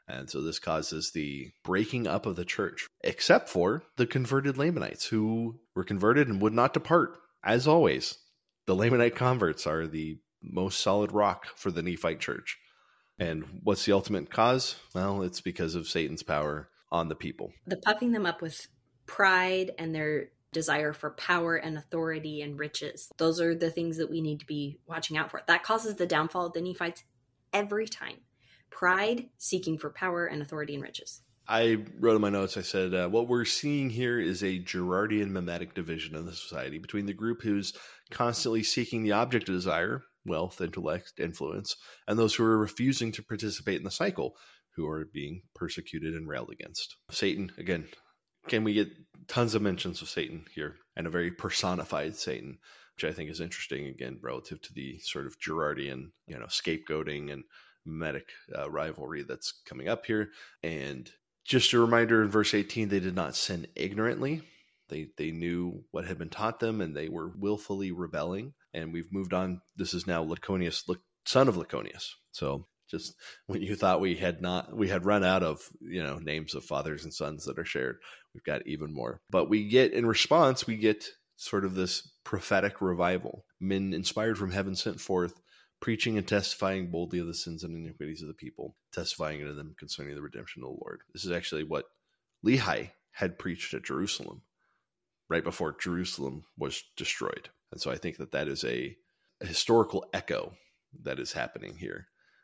And so this causes the breaking up of the church, except for the converted Lamanites who were converted and would not depart. As always, the Lamanite converts are the most solid rock for the Nephite church. And what's the ultimate cause? Well, it's because of Satan's power on the people. The puffing them up with pride and their desire for power and authority and riches. Those are the things that we need to be watching out for. That causes the downfall of the Nephites every time. Pride, seeking for power and authority and riches. I wrote in my notes, I said, what we're seeing here is a Girardian mimetic division of the society between the group who's constantly seeking the object of desire, wealth, intellect, influence, and those who are refusing to participate in the cycle, who are being persecuted and railed against. Satan, again, can we get tons of mentions of Satan here, and a very personified Satan, which I think is interesting, again, relative to the sort of Girardian, scapegoating and mimetic rivalry that's coming up here. And just a reminder, in verse 18, they did not sin ignorantly. They knew what had been taught them, and they were willfully rebelling. And we've moved on. This is now Laconius, son of Laconius. So just when you thought we had run out of names of fathers and sons that are shared, we've got even more. But in response, we get sort of this prophetic revival. Men inspired from heaven sent forth, preaching and testifying boldly of the sins and iniquities of the people, testifying to them concerning the redemption of the Lord. This is actually what Lehi had preached at Jerusalem, right before Jerusalem was destroyed. And so I think that is a historical echo that is happening here.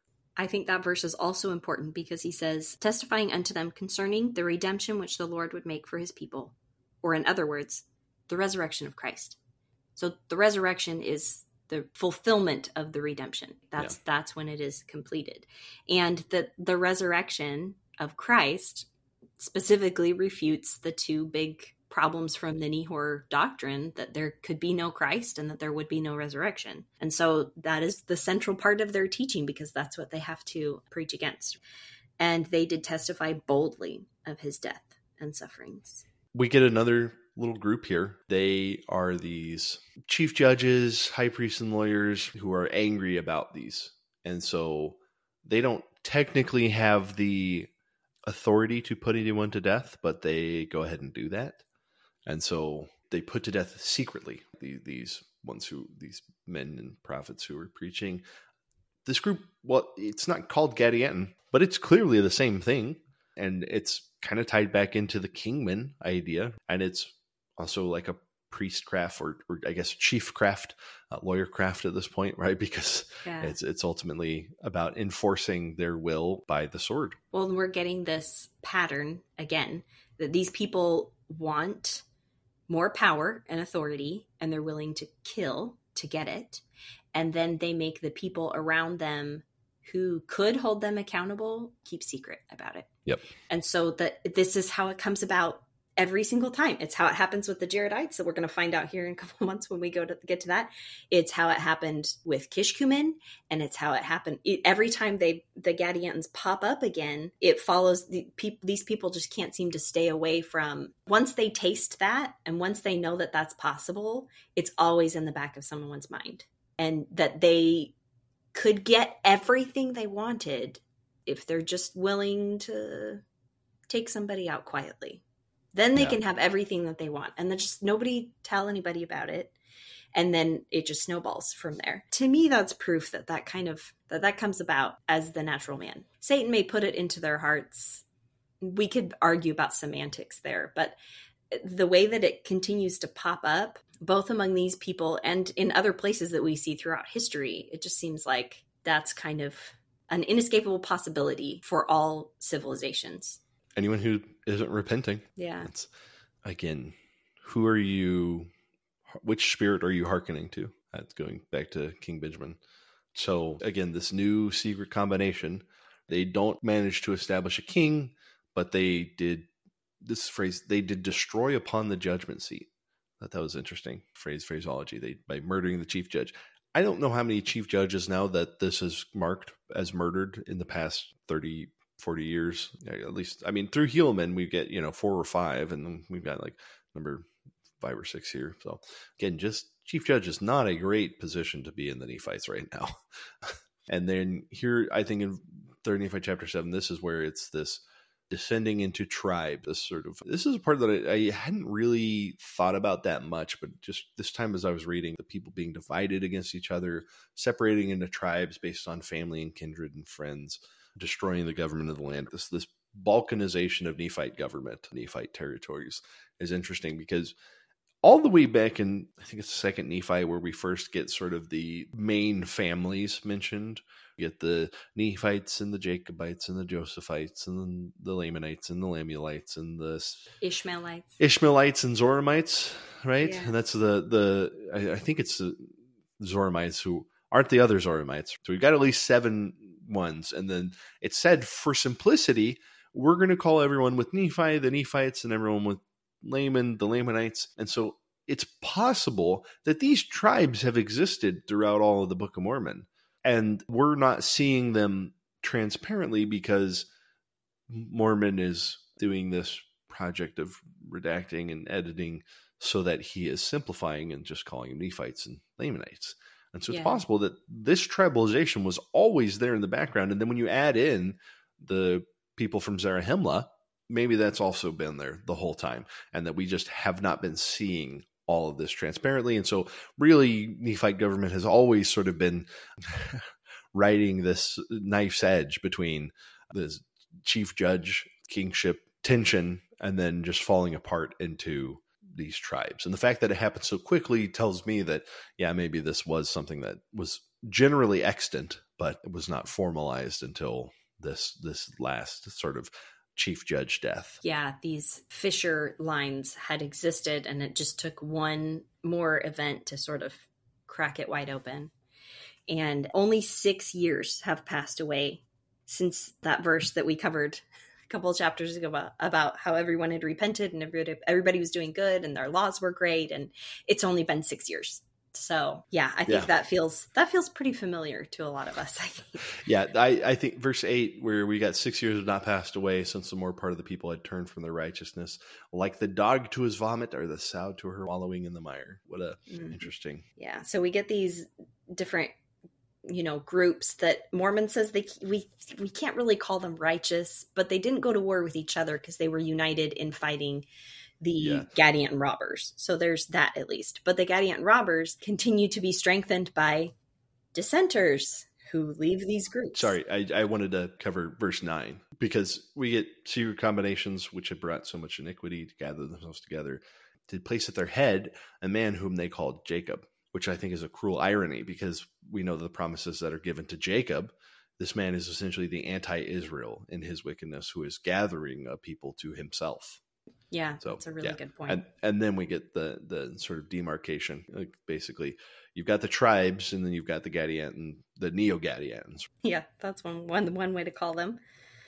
I think that verse is also important because he says, testifying unto them concerning the redemption which the Lord would make for his people. Or in other words, the resurrection of Christ. So the resurrection is the fulfillment of the redemption. That's when it is completed. And the resurrection of Christ specifically refutes the two big problems from the Nehor doctrine, that there could be no Christ and that there would be no resurrection. And so that is the central part of their teaching, because that's what they have to preach against. And they did testify boldly of his death and sufferings. We get another little group here. They are these chief judges, high priests, and lawyers who are angry about these. And so they don't technically have the authority to put anyone to death, but they go ahead and do that. And so they put to death secretly these men and prophets who are preaching. This group, well, it's not called Gadianton, but it's clearly the same thing. And it's kind of tied back into the kingman idea. And it's also like a priestcraft or I guess chief craft, lawyer craft at this point, right? Because it's ultimately about enforcing their will by the sword. Well, we're getting this pattern again, that these people want more power and authority, and they're willing to kill to get it. And then they make the people around them who could hold them accountable keep secret about it. Yep. And so this is how it comes about every single time. It's how it happens with the Jaredites that we're going to find out here in a couple of months when we get to that. It's how it happened with Kishkumen, and it's how it happened every time the Gadiantons pop up again. It follows these people just can't seem to stay away from, once they taste that and once they know that that's possible, it's always in the back of someone's mind, and that they could get everything they wanted if they're just willing to take somebody out quietly. Then they can have everything that they want, and then just nobody tell anybody about it. And then it just snowballs from there. To me, that's proof that comes about as the natural man. Satan may put it into their hearts. We could argue about semantics there, but the way that it continues to pop up, both among these people and in other places that we see throughout history, it just seems like that's kind of an inescapable possibility for all civilizations. Anyone who isn't repenting. Yeah. It's, again, who are you? Which spirit are you hearkening to? That's going back to King Benjamin. So again, this new secret combination, they don't manage to establish a king, but they did they did destroy upon the judgment seat. I thought that was interesting phraseology. By murdering the chief judge. I don't know how many chief judges now that this is marked as murdered in the past 30, 40 years, at least. I mean, through Helaman, we get, 4 or 5, and then we've got like number 5 or 6 here. So again, just chief judge is not a great position to be in the Nephites right now. And then here, I think in 3rd Nephi chapter 7, this is where it's this descending into tribe. This is a part that I hadn't really thought about that much, but just this time as I was reading, the people being divided against each other, separating into tribes based on family and kindred and friends, destroying the government of the land. This balkanization of Nephite government, Nephite territories is interesting because all the way back in, I think it's 2nd Nephi, where we first get sort of the main families mentioned. You get the Nephites and the Jacobites and the Josephites and then the Lamanites and the Lamuelites and the Ishmaelites and Zoramites, right? Yeah. And that's I think it's the Zoramites who aren't the other Zoramites. So we've got at least 7 ones. And then it said, for simplicity, we're going to call everyone with Nephi, the Nephites, and everyone with Laman, the Lamanites. And so it's possible that these tribes have existed throughout all of the Book of Mormon. And we're not seeing them transparently because Mormon is doing this project of redacting and editing so that he is simplifying and just calling them Nephites and Lamanites. And so it's possible that this tribalization was always there in the background. And then when you add in the people from Zarahemla, maybe that's also been there the whole time, and that we just have not been seeing all of this transparently. And so really Nephite government has always sort of been riding this knife's edge between the chief judge kingship tension and then just falling apart into these tribes. And the fact that it happened so quickly tells me that, maybe this was something that was generally extant, but it was not formalized until this last sort of chief judge death. Yeah, these fissure lines had existed, and it just took one more event to sort of crack it wide open. And only 6 years have passed away since that verse that we covered a couple of chapters ago about how everyone had repented and everybody was doing good and their laws were great. And it's only been 6 years. So I think that feels pretty familiar to a lot of us, I think. Yeah, I think verse 8, where we got 6 years have not passed away since the more part of the people had turned from their righteousness, like the dog to his vomit or the sow to her wallowing in the mire. What a interesting. Yeah, so we get these different groups that Mormon says we can't really call them righteous, but they didn't go to war with each other because they were united in fighting the Gadianton robbers. So there's that at least. But the Gadianton robbers continue to be strengthened by dissenters who leave these groups. Sorry, I wanted to cover verse 9 because we get secret combinations which had brought so much iniquity to gather themselves together to place at their head a man whom they called Jacob, which I think is a cruel irony because we know the promises that are given to Jacob. This man is essentially the anti-Israel in his wickedness who is gathering a people to himself. Yeah, so, that's a really good point. And then we get the sort of demarcation. Like basically, you've got the tribes, and then you've got the Gadianton, the Neo-Gadiantons. Yeah, that's one way to call them.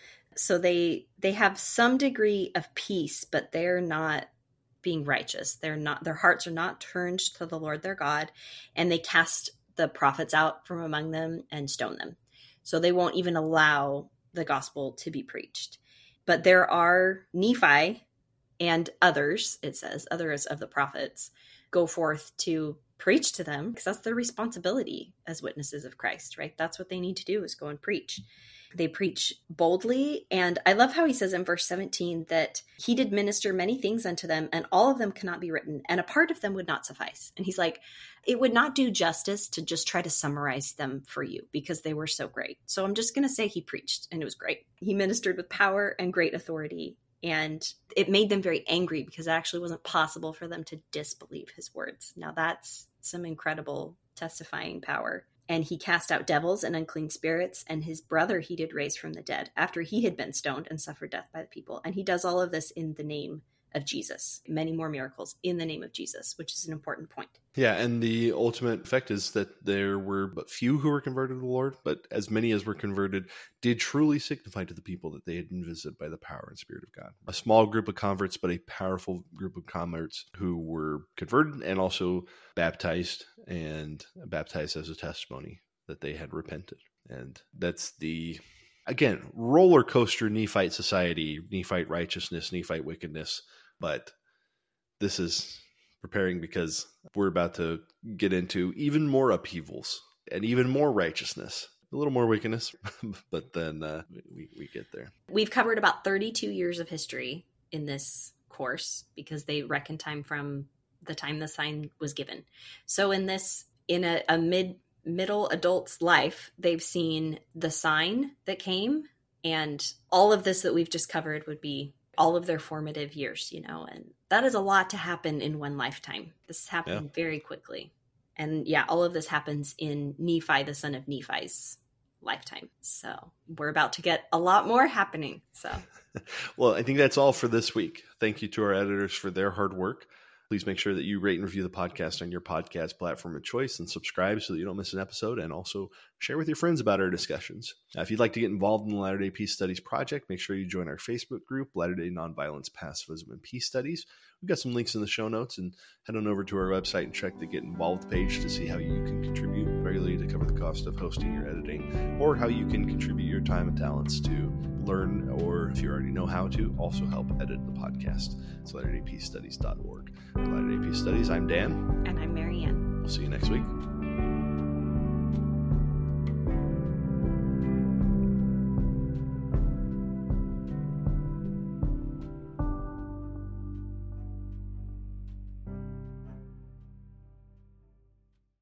So they have some degree of peace, but they're not being righteous. Their hearts are not turned to the Lord their God, and they cast the prophets out from among them and stone them. So they won't even allow the gospel to be preached. But there are Nephi and others, it says, others of the prophets, go forth to preach to them because that's their responsibility as witnesses of Christ, right? That's what they need to do is go and preach. They preach boldly. And I love how he says in verse 17 that he did minister many things unto them, and all of them cannot be written, and a part of them would not suffice. And he's like, it would not do justice to just try to summarize them for you because they were so great. So I'm just going to say he preached, and it was great. He ministered with power and great authority. And it made them very angry because it actually wasn't possible for them to disbelieve his words. Now that's some incredible testifying power. And he cast out devils and unclean spirits, and his brother he did raise from the dead after he had been stoned and suffered death by the people. And he does all of this in the name of Jesus. Many more miracles in the name of Jesus, which is an important point. Yeah, and the ultimate effect is that there were but few who were converted to the Lord, but as many as were converted did truly signify to the people that they had been visited by the power and Spirit of God. A small group of converts, but a powerful group of converts who were converted and also baptized as a testimony that they had repented. And that's the, again, roller coaster Nephite society, Nephite righteousness, Nephite wickedness. But this is preparing because we're about to get into even more upheavals and even more righteousness. A little more wickedness, but then we get there. We've covered about 32 years of history in this course because they reckon time from the time the sign was given. So in a middle adult's life, they've seen the sign that came, and all of this that we've just covered would be all of their formative years, and that is a lot to happen in one lifetime. This happened very quickly. And all of this happens in Nephi, the son of Nephi's lifetime. So we're about to get a lot more happening. So, well, I think that's all for this week. Thank you to our editors for their hard work. Please make sure that you rate and review the podcast on your podcast platform of choice and subscribe so that you don't miss an episode, and also share with your friends about our discussions. If you'd like to get involved in the Latter-day Peace Studies Project, make sure you join our Facebook group, Latter-day Nonviolence, Pacifism, and Peace Studies. We've got some links in the show notes, and head on over to our website and check the Get Involved page to see how you can contribute regularly to cover the cost of hosting your editing, or how you can contribute your time and talents to learn, or if you already know how to, also help edit the podcast. It's latterdaypeacestudies.org. For Latter-day Peace Studies, I'm Dan. And I'm Marianne. We'll see you next week.